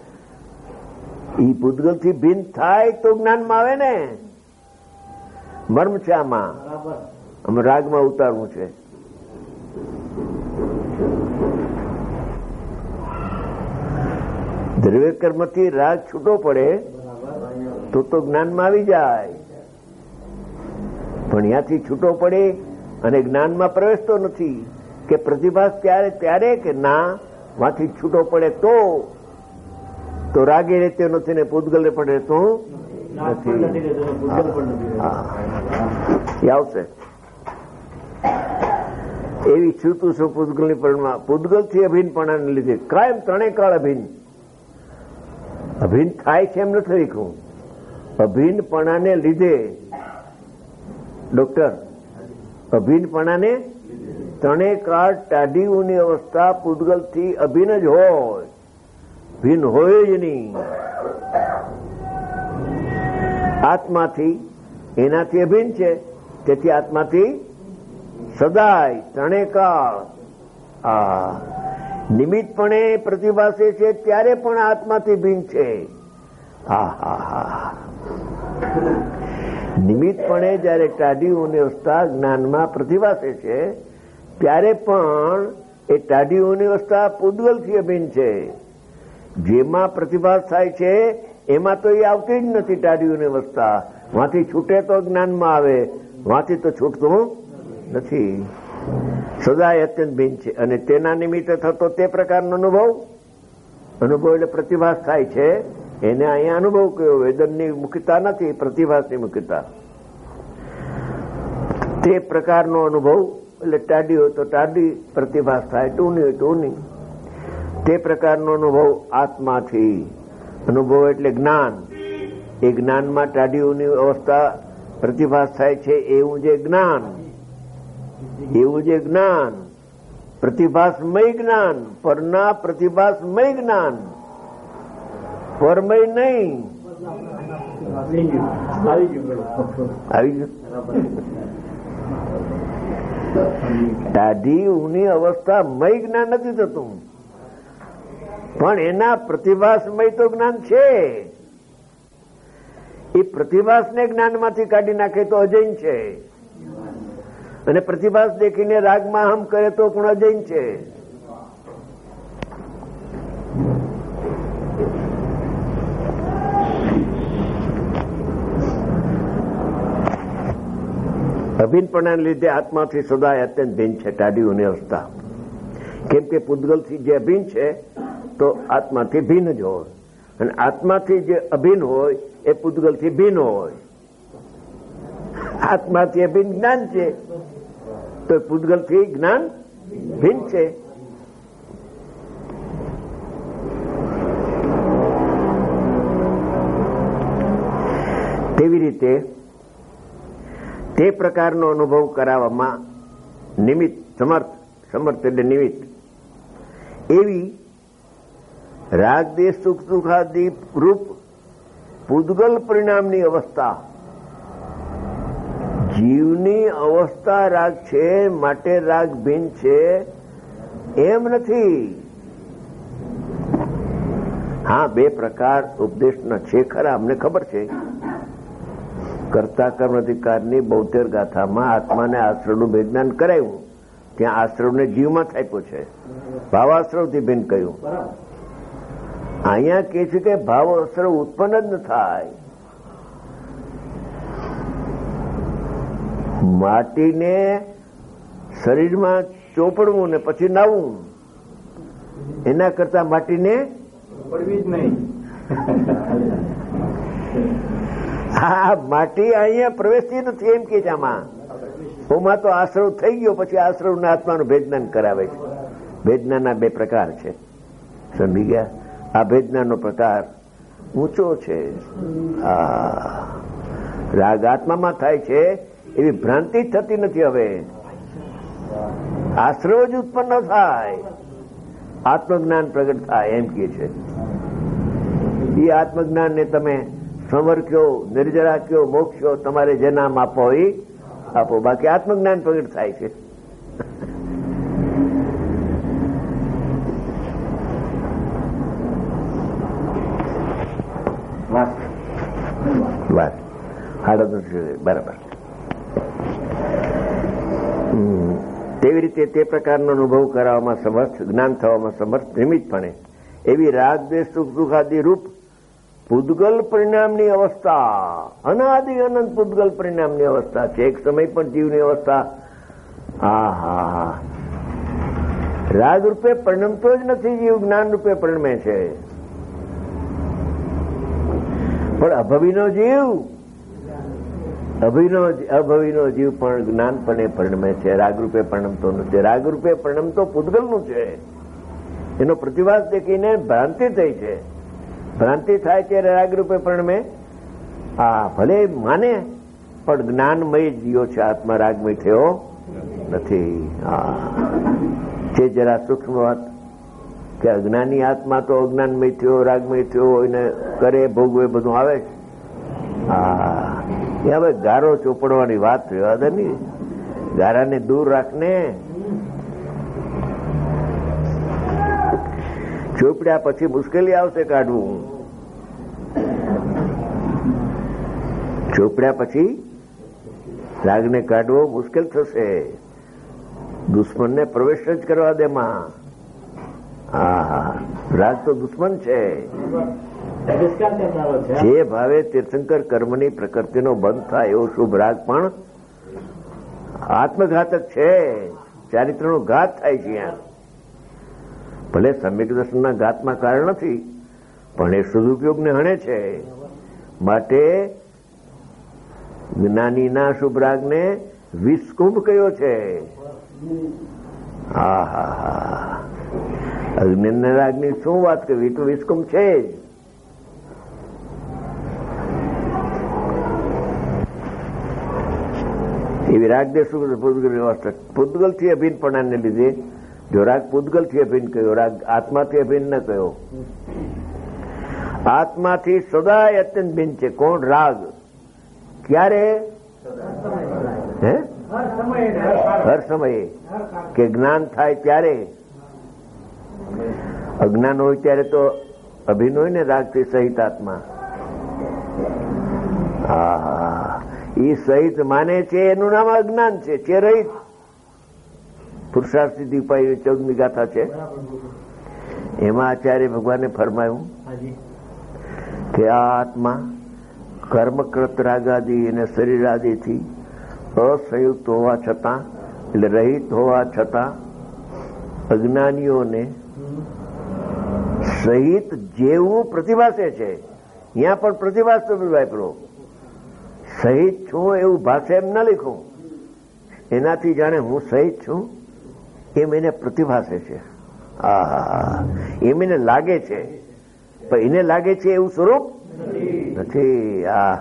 Speaker 2: એ પૂદગલથી ભિન્ન થાય તો જ્ઞાનમાં આવે ને. મર્મ છે આમાં, અમે રાગમાં ઉતારવું છે. દ્રવ્ય કર્મથી રાગ છૂટો પડે તો જ્ઞાનમાં આવી જાય, પણ ત્યાંથી છૂટો પડે અને જ્ઞાનમાં પ્રવેશતો નથી. કે પ્રતિભાસ ત્યારે કે ના, માંથી છૂટો પડે તો રાગે રહેતો નથી ને પૂદગલે પણ રહેતો નથી. આવશે એવી છૂતું છું પૂદગલની પરિણામ. પૂદગલથી અભિન્નપણાને લીધે કાયમ ત્રણેય કાળ અભિન્ન થાય છે એમ નથી લખ્યું. અભિન્નપણાને લીધે ડોક્ટર, અભિન્નપણાને ત્રણેય કાળ ટાઢીઓની અવસ્થા પૂદગલથી અભિન્ન જ હોય, ભિન્ન હોય જ નહીં. આત્માથી એનાથી અભિન્ન છે, તેથી આત્માથી સદાય ત્રણેય કાળ નિમિત્તપણે પ્રતિભાસે છે, ત્યારે પણ આત્માથી ભિન્ન છે. નિમિત્તપણે જયારે ટાઢીઓની અવસ્થા જ્ઞાનમાં પ્રતિભાસે છે, ત્યારે પણ એ ટાઢીઓની અવસ્થા પૂદગલથી અભિન્ન છે. જેમાં પ્રતિભાસ થાય છે એમાં તો એ આવતી જ નથી ટાઢીઓની અવસ્થા. વાંથી છૂટે તો જ્ઞાનમાં આવે, વાંથી તો છૂટતું નથી. સદાય અત્યંત ભિન્ન છે. અને તેના નિમિત્તે થતો તે પ્રકારનો અનુભવ એટલે પ્રતિભાસ થાય છે, એને અહીંયા અનુભવ કયો. વેદનની મુખ્યતા નથી, પ્રતિભાસની મુખ્યતા. તે પ્રકારનો અનુભવ એટલે ટાઢી હોય તો ટાઢી પ્રતિભાસ થાય, ટૂની હોય ટૂની. તે પ્રકારનો અનુભવ આત્માથી. અનુભવ એટલે જ્ઞાન. એ જ્ઞાનમાં ટાઢીઓની અવસ્થા પ્રતિભાસ થાય છે, એવું જે જ્ઞાન પ્રતિભાસમય જ્ઞાન, પરના પ્રતિભાસમય જ્ઞાન, પરમય નહીં. આવી ગયું. ટાઢીઓની અવસ્થા મય જ્ઞાન નથી થતું, પણ એના પ્રતિભાસમય તો જ્ઞાન છે. એ પ્રતિભાસને જ્ઞાનમાંથી કાઢી નાખે તો અજૈન છે, અને પ્રતિભાસ દેખીને રાગમાં હમ કરે તો પણ અજૈન છે. અભિન્નપણાને લીધે આત્માથી સદાય અત્યંત ભિન્ન છે ટાઢીઓની અવસ્થા. કેમ કે પૂદગલથી જે અભિન્ન છે તો આત્માથી ભિન્ન જ હોય, અને આત્માથી જે અભિન્ન હોય એ પૂદગલથી ભિન્ન હોય. આત્માથી અભિન્ન જ્ઞાન છે તો પૂદગલથી જ્ઞાન ભિન્ન છે. તેવી રીતે તે પ્રકારનો અનુભવ કરાવવામાં નિમિત્ત સમર્થ એટલે નિમિત્ત એવી રાગ દેશ સુખ સુખાદી રૂપ પૂદગલ પરિણામની અવસ્થા. જીવની અવસ્થા રાગ છે માટે રાગ ભિન્ન છે એમ નથી. હા, બે પ્રકાર ઉપદેશના છે ખરા, અમને ખબર છે. કર્તા કર્મ અધિકારની 72 ગાથામાં આત્માને આશ્રવનું વિજ્ઞાન કરાયું. ત્યાં આશ્રવને જીવમાં થાપ્યો છે, ભાવાશ્રવથી ભિન્ન કહ્યું. અહીંયા કે છે કે ભાવ આશ્રવ ઉત્પન્ન જ ન થાય. માટીને શરીરમાં ચોપડવું ને પછી નાવું, એના કરતા માટીને
Speaker 3: પડવી જ નહીં.
Speaker 2: હા, માટી અહીંયા પ્રવેશતી નથી એમ કે છે. આમાં ઓમાં તો આશ્રવ થઈ ગયો, પછી આશ્રવના આત્માનું ભેદનાન કરાવે છે. ભેદનાના બે પ્રકાર છે, સમજી ગયા? આ ભેદનાનો પ્રકાર ઊંચો છે. રાગ આત્મામાં થાય છે એવી ભ્રાંતિ થતી નથી. હવે આશ્રવ જ ઉત્પન્ન થાય, આત્મજ્ઞાન પ્રગટ થાય એમ કે છે. એ આત્મજ્ઞાનને તમે સંવર કયો, નિર્જરા કયો, મોક્ષ કયો, તમારે જે નામ આપો એ આપો, બાકી આત્મજ્ઞાન પ્રગટ થાય છે. બરાબર. તેવી રીતે તે પ્રકારનો અનુભવ કરાવવામાં સમર્થ, જ્ઞાન થવામાં સમર્થ નિમિત્તપણે એવી રાગ દ્વેષ સુખ દુઃખાદી રૂપ પૂદગલ પરિણામની અવસ્થા, અનાદિ અનંત પૂદગલ પરિણામની અવસ્થા છે. એક સમય પણ જીવની અવસ્થા રાગ રૂપે પરિણમતો જ નથી. જીવ જ્ઞાન રૂપે પરિણમે છે, પણ અભવીનો જીવ જીવ પણ જ્ઞાનપણે પરિણમે છે, રાગરૂપે પરિણમતો નથી. રાગરૂપે પરિણમતો પૂદગલનું છે. એનો પ્રતિવાસ દેખીને ભ્રાંતિ થઈ છે. ભ્રાંતિ થાય ત્યારે રાગરૂપે પરિણમે. ભલે માને, પણ જ્ઞાનમય જીવો છે, આત્મા રાગમય થયો નથી. છે જરા સૂક્ષ્મ વાત કે અજ્ઞાની આત્મા તો અજ્ઞાનમય થયો, રાગમય થયો, એને કરે ભોગવે બધું આવે છે. એ હવે ગારો ચોપડવાની વાત રહેવા દે ને, ગારાને દૂર રાખને. ચોપડ્યા પછી મુશ્કેલી આવશે કાઢવું. ચોપડ્યા પછી રાગને કાઢવો મુશ્કેલ થશે. દુશ્મનને પ્રવેશ જ કરવા દે માં. રાગ તો દુશ્મન છે. જે ભાવે તીર્થંકર કર્મની પ્રકૃતિનો બંધ થાય એવો શુભ રાગ પણ આત્મઘાતક છે. ચારિત્રનો ઘાત થાય છે. ભલે સમ્યક દર્શનના ઘાતમાં કારણ નથી, પણ એ સદુપયોગને હણે છે. માટે જ્ઞાનીના શુભ રાગને વિષકુંભ કયો છે. અજ્ઞાનના રાગની શું વાત કરવી, તો વિષકુંભ છે જ. એવી રાગદેશ પૂદગલથી અભિન્નપણાને લીધે જો રાગ પૂદગલથી અભિન્ન કયો, રાગ આત્માથી અભિન્ન ન કયો. આત્માથી સદાય અત્યંત ભિન્ન છે. કોણ? રાગ. ક્યારે? હર સમયે. કે જ્ઞાન થાય ત્યારે. અજ્ઞાન હોય ત્યારે તો અભિન્ન હોય ને રાગથી સહિત આત્મા. એ સહિત માને છે એનું નામ અજ્ઞાન છે. રહિત પુરુષાર્થ સિદ્ધિ ઉપાય 14મી ગાથા છે. એમાં આચાર્ય ભગવાને ફરમાયું કે આ આત્મા કર્મકૃત રાગાદી અને શરીરાદિથી અસંયુક્ત હોવા છતાં, એટલે રહિત હોવા છતાં અજ્ઞાનીઓને સહિત જેવું પ્રતિભાસે છે. અહીંયા પણ પ્રતિભાસ તો વાપરો. સહિત છું એવું ભાષા એમ ન લખું. એનાથી જાણે હું સહિત છું એમ એને પ્રતિભાસે છે. એમ એને લાગે છે, પણ એને લાગે છે એવું સ્વરૂપ નથી.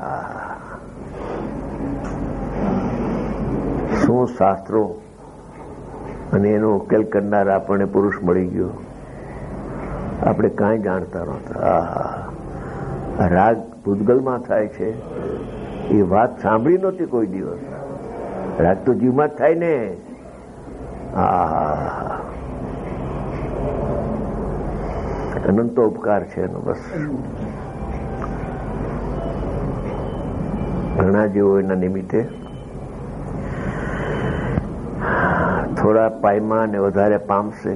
Speaker 2: શું શાસ્ત્રો અને એનો ઉકેલ કરનાર આપણને પુરુષ મળી ગયો. આપણે કાંઈ જાણતા નહોતા. રાગ પૂદગલમાં થાય છે એ વાત સાંભળી નહોતી કોઈ દિવસ. રાગ તો જીવમાં જ થાય ને. અનંતો ઉપકાર છે એનો. બસ ઘણા જેવો એના નિમિત્તે થોડા પાયમાં અને વધારે પામશે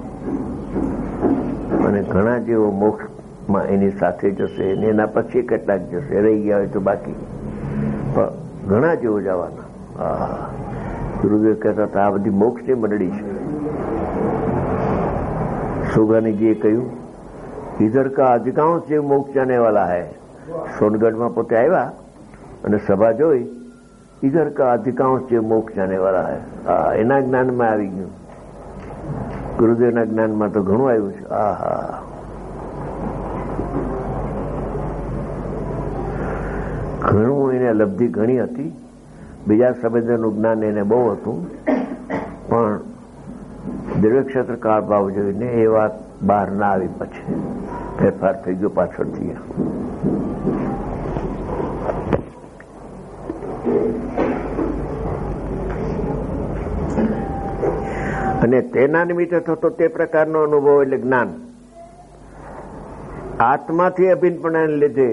Speaker 2: અને ઘણા જેવો મોક્ષમાં એની સાથે જશે અને એના પછી કેટલાક જશે, રહી ગયા હોય તો બાકી, પણ ઘણા જેવો જવાના. ગુરુદેવ કહેતા હતા આ બધી મોક્ષની મંડળી છે. સોગાનીજીએ કહ્યું ઇધર કા અધિકાંશ જે મોક્ષ જાને વાલા હૈ. સોનગઢમાં પોતે આવ્યા અને સભા જોઈ, ઇધર કા અધિકાંશ જે મોક્ષ જાને વાલા હૈ. એના જ્ઞાનમાં આવી ગયું. ગુરુદેવના જ્ઞાનમાં તો ઘણું આવ્યું છે. ઘણું એને લબ્ધિ ઘણી હતી. બીજા સંવેદનનું જ્ઞાન એને બહુ હતું, પણ દિવ્યક્ષેત્ર કાળ ભાવ જોઈને એ વાત બહાર ના આવી. પછી ફેરફાર થઈ ગયો પાછળથી. અને તેના નિમિત્તે થતો તે પ્રકારનો અનુભવ એટલે જ્ઞાન આત્માથી અભિન્નપણાને લીધે,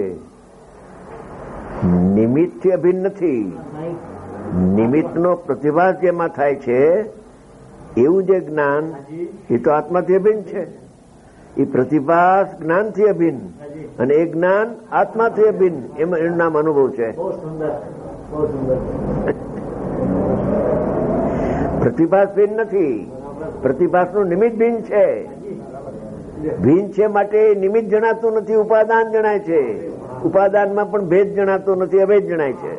Speaker 2: નિમિત્તથી અભિન્ન નથી. નિમિત્તનો પ્રતિભાસ જેમાં થાય છે એવું જે જ્ઞાન એ તો આત્માથી અભિન્ન છે. એ પ્રતિભાસ જ્ઞાનથી અભિન્ન અને એ જ્ઞાન આત્માથી અભિન્ન, એમાં એનું નામ અનુભવ છે. પ્રતિભાસ ભિન્ન નથી, પ્રતિભાસનું નિમિત્ત ભિન્ન છે. ભિન્ન છે માટે નિમિત્ત જણાતું નથી, ઉપાદાન જણાય છે. ઉપાદાનમાં પણ ભેદ જણાતો નથી, અભેદ જણાય છે.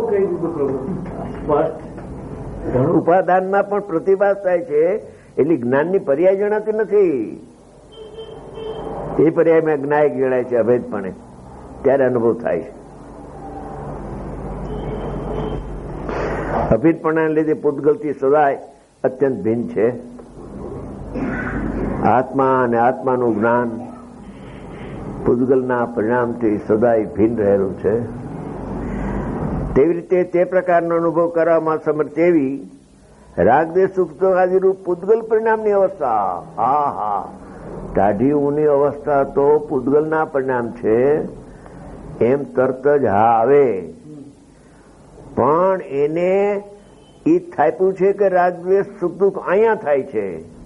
Speaker 2: ઉપાદાનમાં પણ પ્રતિભાસ થાય છે, એટલે જ્ઞાનની પર્યાય જણાતી નથી. એ પર્યાયમાં જ્ઞાયક જણાય છે અભેદપણે, ત્યારે અનુભવ થાય છે. અભિન્નપણાને લીધે પૂતગલથી સદાય અત્યંત ભિન્ન છે. આત્મા અને આત્માનું જ્ઞાન પૂતગલના પરિણામથી સદાય ભિન્ન રહેલું છે. તેવી રીતે તે પ્રકારનો અનુભવ કરવામાં સમર્થ એવી રાગદેશ સુખ આદિરૂપ પૂતગલ પરિણામની અવસ્થા. ટાઢી ઊની અવસ્થા તો પૂતગલના પરિણામ છે એમ તરત જ આવે, પણ એને એ થાપ્યું છે કે રાગદ્વેષ સુખ દુઃખ અહીંયા થાય છે.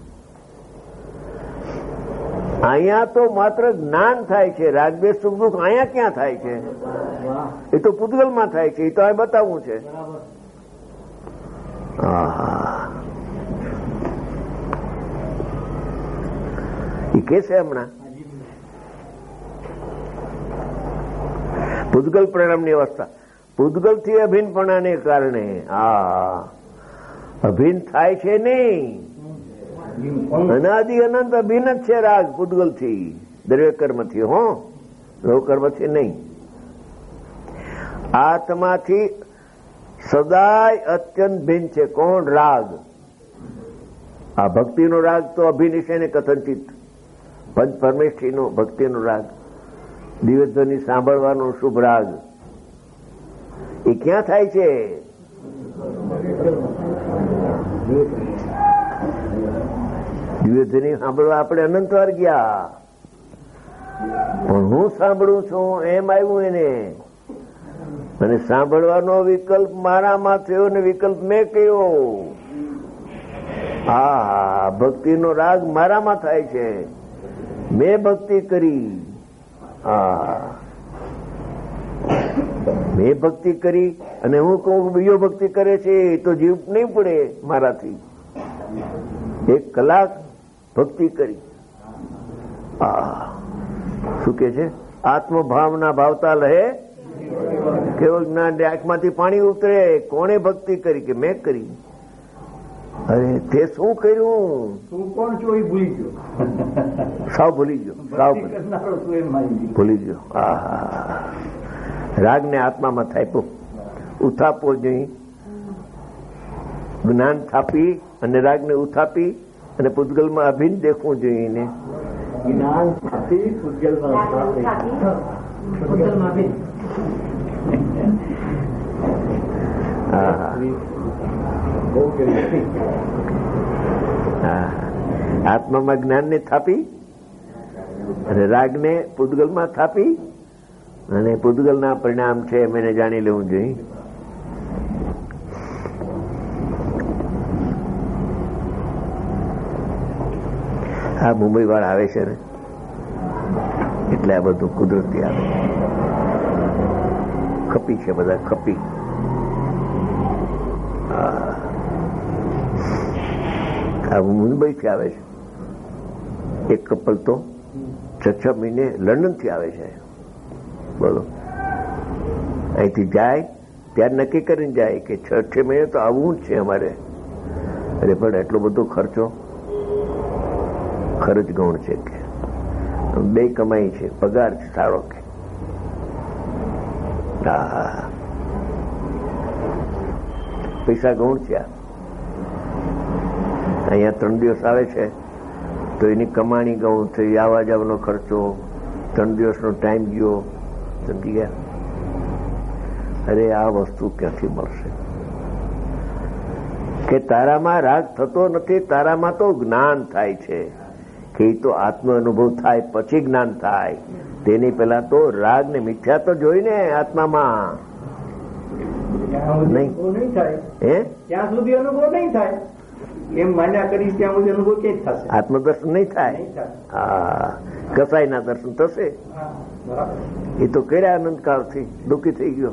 Speaker 2: અહીંયા તો માત્ર જ્ઞાન થાય છે, રાગદ્વેષ સુખ દુઃખ અહીંયા ક્યાં થાય છે? એ તો પૂતગલમાં થાય છે. એ તો અહીં બતાવવું છે. એ કે છે હમણાં પૂતગલ પરિણામની અવસ્થા પૂતગલથી અભિન્નપણાને કારણે અભિન્ન થાય છે નહીં. અનાદિ અનંત અભિન્ન જ છે રાગ પૂતગલથી, દરેક કર્મથી. કર્મથી નહીં. આત્માથી સદાય અત્યંત ભિન્ન છે. કોણ? રાગ. આ ભક્તિનો રાગ તો અભિનિષય ને કથનચિત, પંચ પરમેષ્ઠીનો ભક્તિનો રાગ, દિવ્યધ્વનિ સાંભળવાનો શુભ રાગ, એ ક્યાં થાય છે? દિવ્યધ્વનિ સાંભળવા આપણે અનંત વાર ગયા, પણ હું સાંભળું છું એમ આવ્યું એને. અને સાંભળવાનો વિકલ્પ મારામાં થયો ને વિકલ્પ મેં કર્યો. ભક્તિનો રાગ મારામાં થાય છે, મેં ભક્તિ કરી. મેં ભક્તિ કરી અને હું કહું બીજો ભક્તિ કરે છે તો જીવ નહીં પડે મારાથી. 1 કલાક ભક્તિ કરી. શું કે છે? આત્મભાવના ભાવતા લહે કેવળ જ્ઞાન આંખમાંથી પાણી ઉતરે. કોણે ભક્તિ કરી? કે મેં કરી. અરે તે શું કર્યું?
Speaker 3: તું કોણ છો એ ભૂલી ગયો.
Speaker 2: સાવ ભૂલી ગયો. ભૂલી ગયો. રાગને આત્મામાં થાપ્યો, ઉથાપવો જોઈએ. જ્ઞાન થાપી અને રાગને ઉથાપી અને પૂતગલમાં અભિન્ન દેખવું જોઈએ. એને
Speaker 3: જ્ઞાન થાપી
Speaker 2: આત્મામાં જ્ઞાનને થાપી અને રાગને પૂતગલમાં થાપી અને પૂતગલના પરિણામ છે એમ એને જાણી લેવું જોઈએ. આ મુંબઈ વાળા આવે છે ને એટલે આ બધું કુદરતી આવે. ખપી છે બધા, ખપી. આ મુંબઈથી આવે છે. એક કપલ તો 6 મહિને લંડનથી આવે છે. બોલો, અહીંથી જાય ત્યારે નક્કી કરીને જાય કે 6 મહિને તો આવવું જ છે અમારે. અરે પણ એટલો બધો ખર્ચ ગૌણ છે કે બે કમાઈ છે, પગાર છે સારો કે. પૈસા ગૌણ છે. અહીંયા 3 દિવસ આવે છે તો એની કમાણી ગૌણ થઈ, આવવા જવાનો ખર્ચો, 3 દિવસનો ટાઈમ ગયો. સમજી ગયા? અરે આ વસ્તુ ક્યાંથી મળશે? કે તારામાં રાગ થતો નથી, તારામાં તો જ્ઞાન થાય છે. કે એ તો આત્મ અનુભવ થાય પછી જ્ઞાન થાય. તેની પહેલા તો રાગ ને મિથ્યા તો જોઈને આત્મામાં નહીં
Speaker 3: થાય. ત્યાં સુધી અનુભવ નહીં થાય. એમ માન્યા કરીશ ત્યાં સુધી અનુભવ ક્યાં થશે?
Speaker 2: આત્મદર્શન નહીં થાય. હા, કસાઈના દર્શન થશે. એ તો કર્યા અનંતકાળથી દુઃખી થઈ ગયો.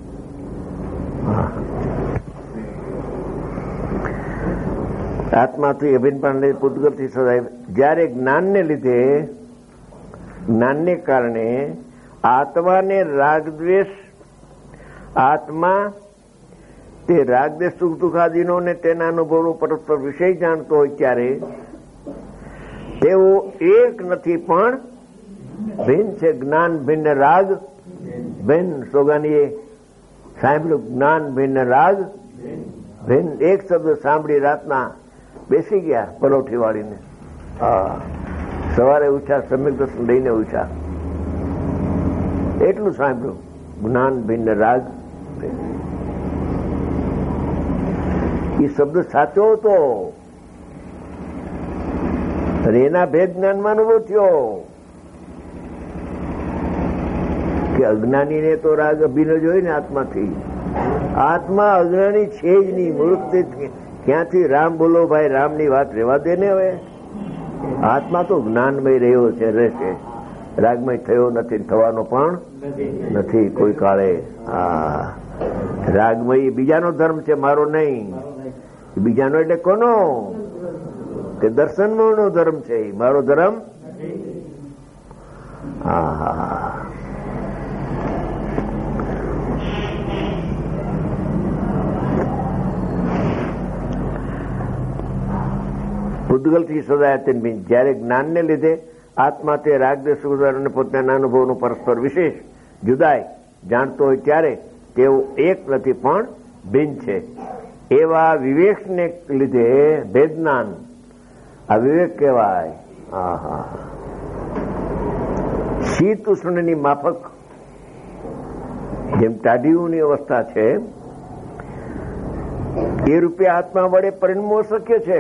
Speaker 2: આત્માથી અભિન્ન પૂતગલથી સદાય. જ્યારે જ્ઞાનને લીધે, જ્ઞાનને કારણે આત્માને રાગદ્વેષ, આત્મા તે રાગદ્વેષ સુખ દુઃખાદીનો ને તેના અનુભવનો પરસ્પર વિષય જાણતો હોય ત્યારે તેઓ એક નથી પણ ભિન્ન છે. જ્ઞાન ભિન્ન રાગ ભિન્ન. સોગાનીએ સાંભળ્યું, જ્ઞાન ભિન્ન રાગ ભિન્ન. એક શબ્દ સાંભળી રાતના બેસી ગયા પલોઠી વાળીને. સવારે ઉઠ્યા, સમ્યક દર્શન લઈને ઉઠ્યા, એટલું સાંભળ્યું, જ્ઞાન ભિન્ન રાગ ભિન્ન. એ શબ્દ સાચો હતો અને એના ભેદ જ્ઞાનમાં અનુભવ થયો કે અજ્ઞાનીને તો રાગ અભિન્ન જોઈ ને આત્માથી. આત્મા અજ્ઞાની છે જ નહીં. મૂર્ખ ક્યાંથી રામ બોલો ભાઈ, રામની વાત રહેવા દે ને. હવે આત્મા તો જ્ઞાનમય રહ્યો છે, રહેશે. રાગમય થયો નથી, થવાનો પણ નથી કોઈ કાળે. રાગમય બીજાનો ધર્મ છે, મારો નહીં. બીજાનો એટલે કોનો? કે દર્શનનો ધર્મ છે, મારો ધર્મ. પૂતગલથી સદાય અત્યંત. જ્યારે જ્ઞાનને લીધે આત્મા તે રાગદ્વેષ અને પોતાના અનુભવનો પરસ્પર વિશેષ જુદાય જાણતો હોય ત્યારે તેઓ એક નથી પણ ભિન્ન છે. એવા વિવેકને લીધે ભેદજ્ઞાન, આ વિવેક કહેવાય. શીત ઉષ્ણની માફક જેમ ટાઢીઓની અવસ્થા છે એ રૂપે આત્મા વડે પરિણમવું શક્ય છે.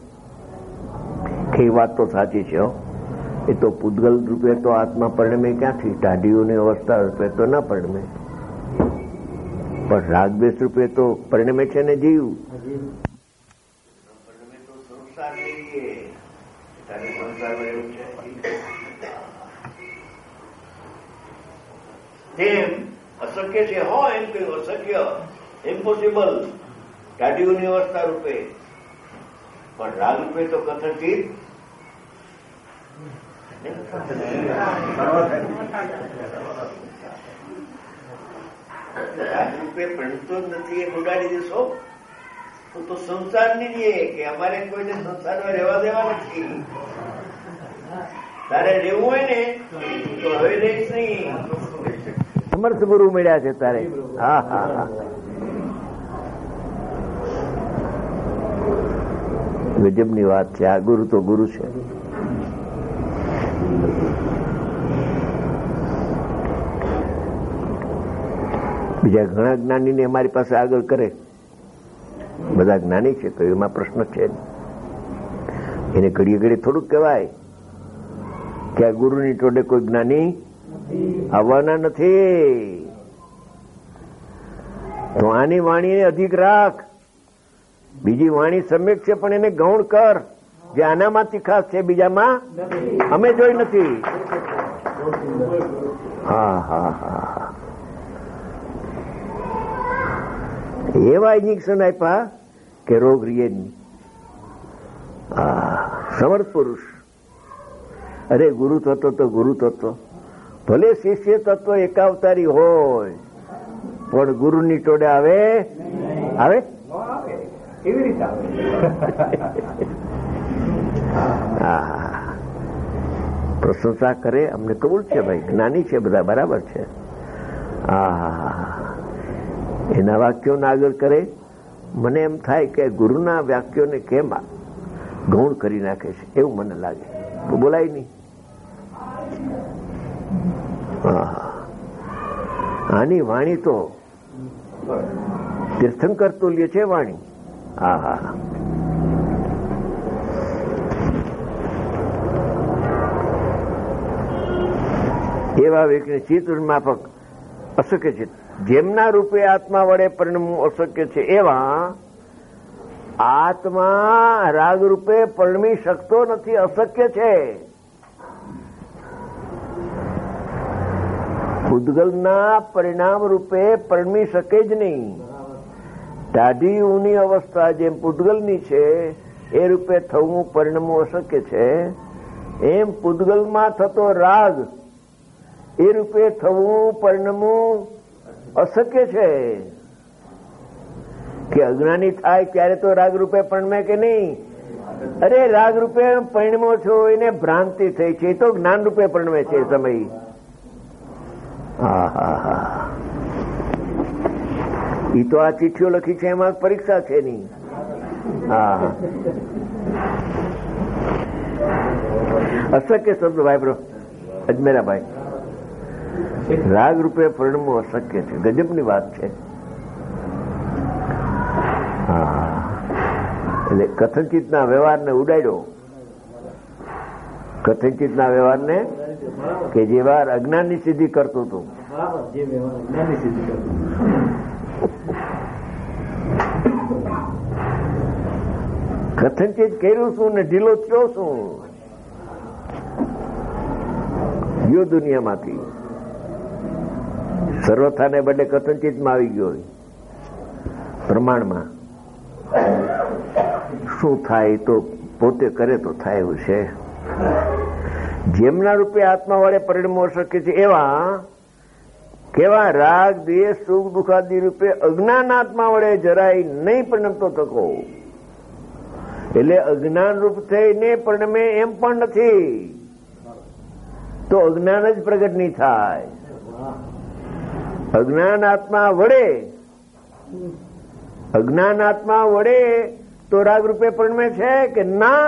Speaker 2: એ વાત તો સાચી છે. એ તો પૂતગલ રૂપે તો આત્મા પરિણમે ક્યાંથી? ટાઢીઓની અવસ્થા રૂપે તો ના પરિણમે, પણ રાગદ્વેષ રૂપે તો પરિણમે છે ને જીવ. તેમ અશક્ય છે. હોય એમ કહ્યું, અશક્ય, ઇમ્પોસિબલ ટાઢીઓની અવસ્થા રૂપે, પણ રાગ રૂપે તો કથનથી રાગ રૂપે ભણતો જ નથી. એ ઉડાડી દેશો તો સંસારની જ કે અમારે કોઈને સંસારમાં રહેવા દેવા નથી. તારે રહેવું હોય ને તો હવે રહીશ નહીં. સમર્થ ગુરુ મળ્યા છે તારે. હા હા હા, ગજબની વાત છે. આ ગુરુ તો ગુરુ છે. બીજા ઘણા જ્ઞાનીને અમારી પાસે આગળ કરે, બધા જ્ઞાની છે, કયું એમાં પ્રશ્ન છે. એને ઘડીએ ઘડી થોડુંક કહેવાય કે આ ગુરુની ટોડે કોઈ જ્ઞાની આવવાના નથી. તો આની વાણીને અધિક રાખ. બીજી વાણી સમ્યક છે પણ એને ગૌણ કર, જે આનામાંથી ખાસ છે બીજામાં અમે જોઈ નથી. હા હા હા, એવા ઇન્જેક્શન આપ્યા કે રોગ રીએ નહીં. સમર્થ પુરુષ. અરે ગુરુ તત્વ તો ગુરુ તત્વ, ભલે શિષ્ય તત્વ એકાવતારી હોય પણ ગુરુની ટોડે આવે આવે
Speaker 3: કેવી રીતે
Speaker 2: પ્રશંસા કરે, અમને કબૂલ છે ભાઈ, જ્ઞાની છે બધા, બરાબર છે. એના વાક્યોને આગળ કરે. મને એમ થાય કે ગુરુના વાક્યોને કેમ ગૌણ કરી નાખે છે એવું મને લાગે. તો બોલાય નહીં. આની વાણી તો તીર્થંકર તુલ્ય છે વાણી. એવા વ્યક્તિને ચિત્ત માફક અશક્ય છે. જેમના રૂપે આત્મા વડે પરિણમવું અશક્ય છે એવા આત્મા રાગ રૂપે પરિણમી શકતો નથી, અશક્ય છે. પૂતગલના પરિણામ રૂપે પરિણમી શકે જ નહીં. ટાઢી ઊની અવસ્થા જેમ પૂતગલની છે એ રૂપે થવું પરિણમવું અશક્ય છે, એમ પૂતગલમાં થતો રાગ એ રૂપે થવું પરિણમવું અશક્ય છે. કે અજ્ઞાની થાય ત્યારે તો રાગ રૂપે પરિણમે કે નહીં? અરે રાગ રૂપે પરિણમો છો એને ભ્રાંતિ થઈ છે, એ તો જ્ઞાન રૂપે પરિણમે છે સમય. એ તો આ ચિઠ્ઠીઓ લખી છે એમાં પરીક્ષા છે નહીં. અશક્ય શબ્દ વાપરો અજમેરાભાઈ. રાગ રૂપે પરિણમવું અશક્ય છે, ગજબની વાત છે. એટલે કથનચિતના વ્યવહારને ઉડાડ્યો. કથનચિતના વ્યવહારને કે જે વાર અજ્ઞાનની સિદ્ધિ કરતું હતું. કથનચિત કર્યું શું ને ઢીલો થયો શું? ગયો દુનિયામાંથી. સર્વથાને બદલે કથનચિતમાં આવી ગયો. પ્રમાણમાં શું થાય તો પોતે કરે તો થાય એવું છે. જેમના રૂપે આત્મા વડે પરિણમો શક્ય છે એવા કેવા રાગ દ્વેષ સુખ દુઃખાદી રૂપે અજ્ઞાન આત્મા વડે જરાય નહીં પરિણમતો થકો. એટલે અજ્ઞાન રૂપ થઈને પરિણમે એમ પણ નથી. તો અજ્ઞાન જ પ્રગટ નહીં થાય. અજ્ઞાન આત્મા વડે તો રાગ રૂપે પરિણમે છે કે ના?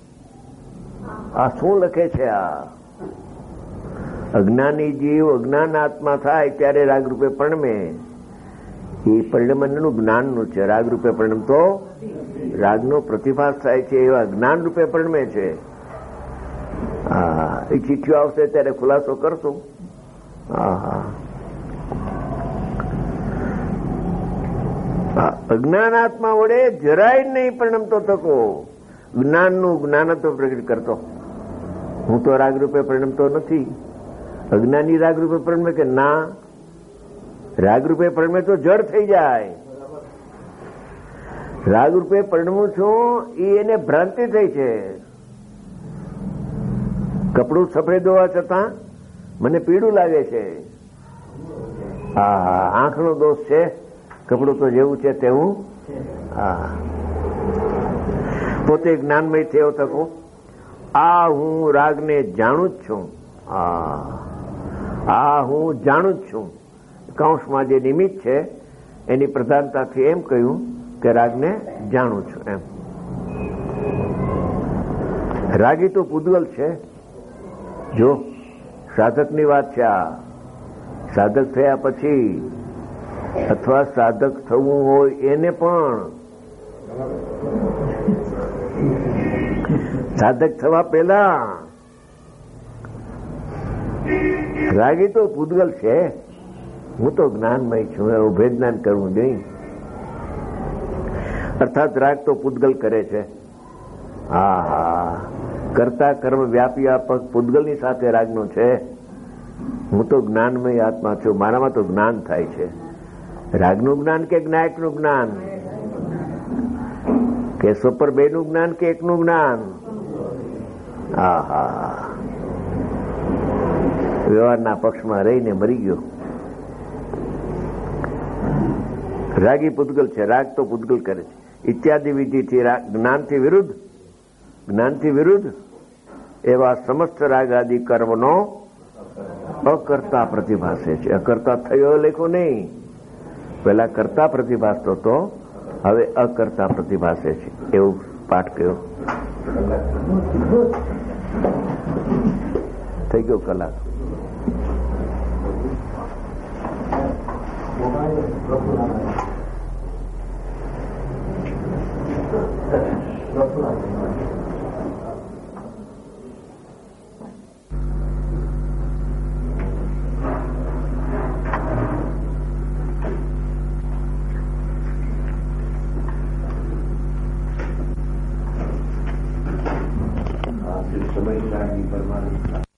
Speaker 2: આ શું લખે છે? આ અજ્ઞાની જીવ અજ્ઞાન આત્મા થાય ત્યારે રાગ રૂપે પરિણમે. એ પરિણમનનું જ્ઞાનનું છે. રાગ રૂપે પરિણમ તો રાગનો પ્રતિભાસ થાય છે એવા જ્ઞાન રૂપે પરિણમે છે. એ ચિઠ્ઠીઓ આવશે ત્યારે ખુલાસો કરશું. અજ્ઞાન આત્મા વડે જરાય નહીં પરિણમતો થકો. જ્ઞાનનું જ્ઞાનત્વ પ્રગટ કરતો. હું તો રાગ રૂપે પરિણમતો નથી. અજ્ઞાની રાગ રૂપે પરિણમે કે ના? રાગ રૂપે પરિણમે તો જડ થઈ જાય. રાગ રૂપે પરિણમું છું એ એને ભ્રાંતિ થઈ છે. કપડું સફેદ હોવા છતાં મને પીળું લાગે છે. આંખનો દોષ છે. કપડું તો જેવું છે તેવું. પોતે જ્ઞાનમય થયો થકો. આ હું રાગને જાણું જ છું. હું જાણું જ છું. કૌંસમાં જે નિમિત્ત છે એની પ્રધાનતાથી એમ કહ્યું કે રાગને જાણું છું. એમ રાગી તો પૂતગલ છે. જો સાધકની વાત છે. આ સાધક થયા પછી અથવા સાધક થવું હોય એને પણ સાધક થવા પહેલા રાગી તો પૂતગલ છે. હું તો જ્ઞાનમય છું, એવું ભેદજ્ઞાન કરવું નહીં. અર્થાત રાગ તો પૂતગલ કરે છે. હા, કરતા કર્મ વ્યાપી વ્યાપક પૂતગલની સાથે રાગનો છે. હું તો જ્ઞાનમય આત્મા છું, મારામાં તો જ્ઞાન થાય છે. રાગનું જ્ઞાન કે જ્ઞાયકનું જ્ઞાન, કે સ્વપર બેનું જ્ઞાન કે એકનું જ્ઞાન? આહા, વ્યવહારના પક્ષમાં રહીને મરી ગયો. રાગી પૂતગલ છે, રાગ તો પૂતગલ કરે છે. ઇત્યાદિ વિધિથી જ્ઞાનથી વિરુદ્ધ એવા સમસ્ત રાગ આદિ કર્મનો અકર્તા પ્રતિભાસે છે. અકર્તા થયો લખ્યો નહીં, પેલા કરતા પ્રતિભાસતો હતો, હવે અકર્તા પ્રતિભાસે છે. એવું પાઠ કર્યો. થઈ ગયો કલાક. સમજદારી પરમાનંદ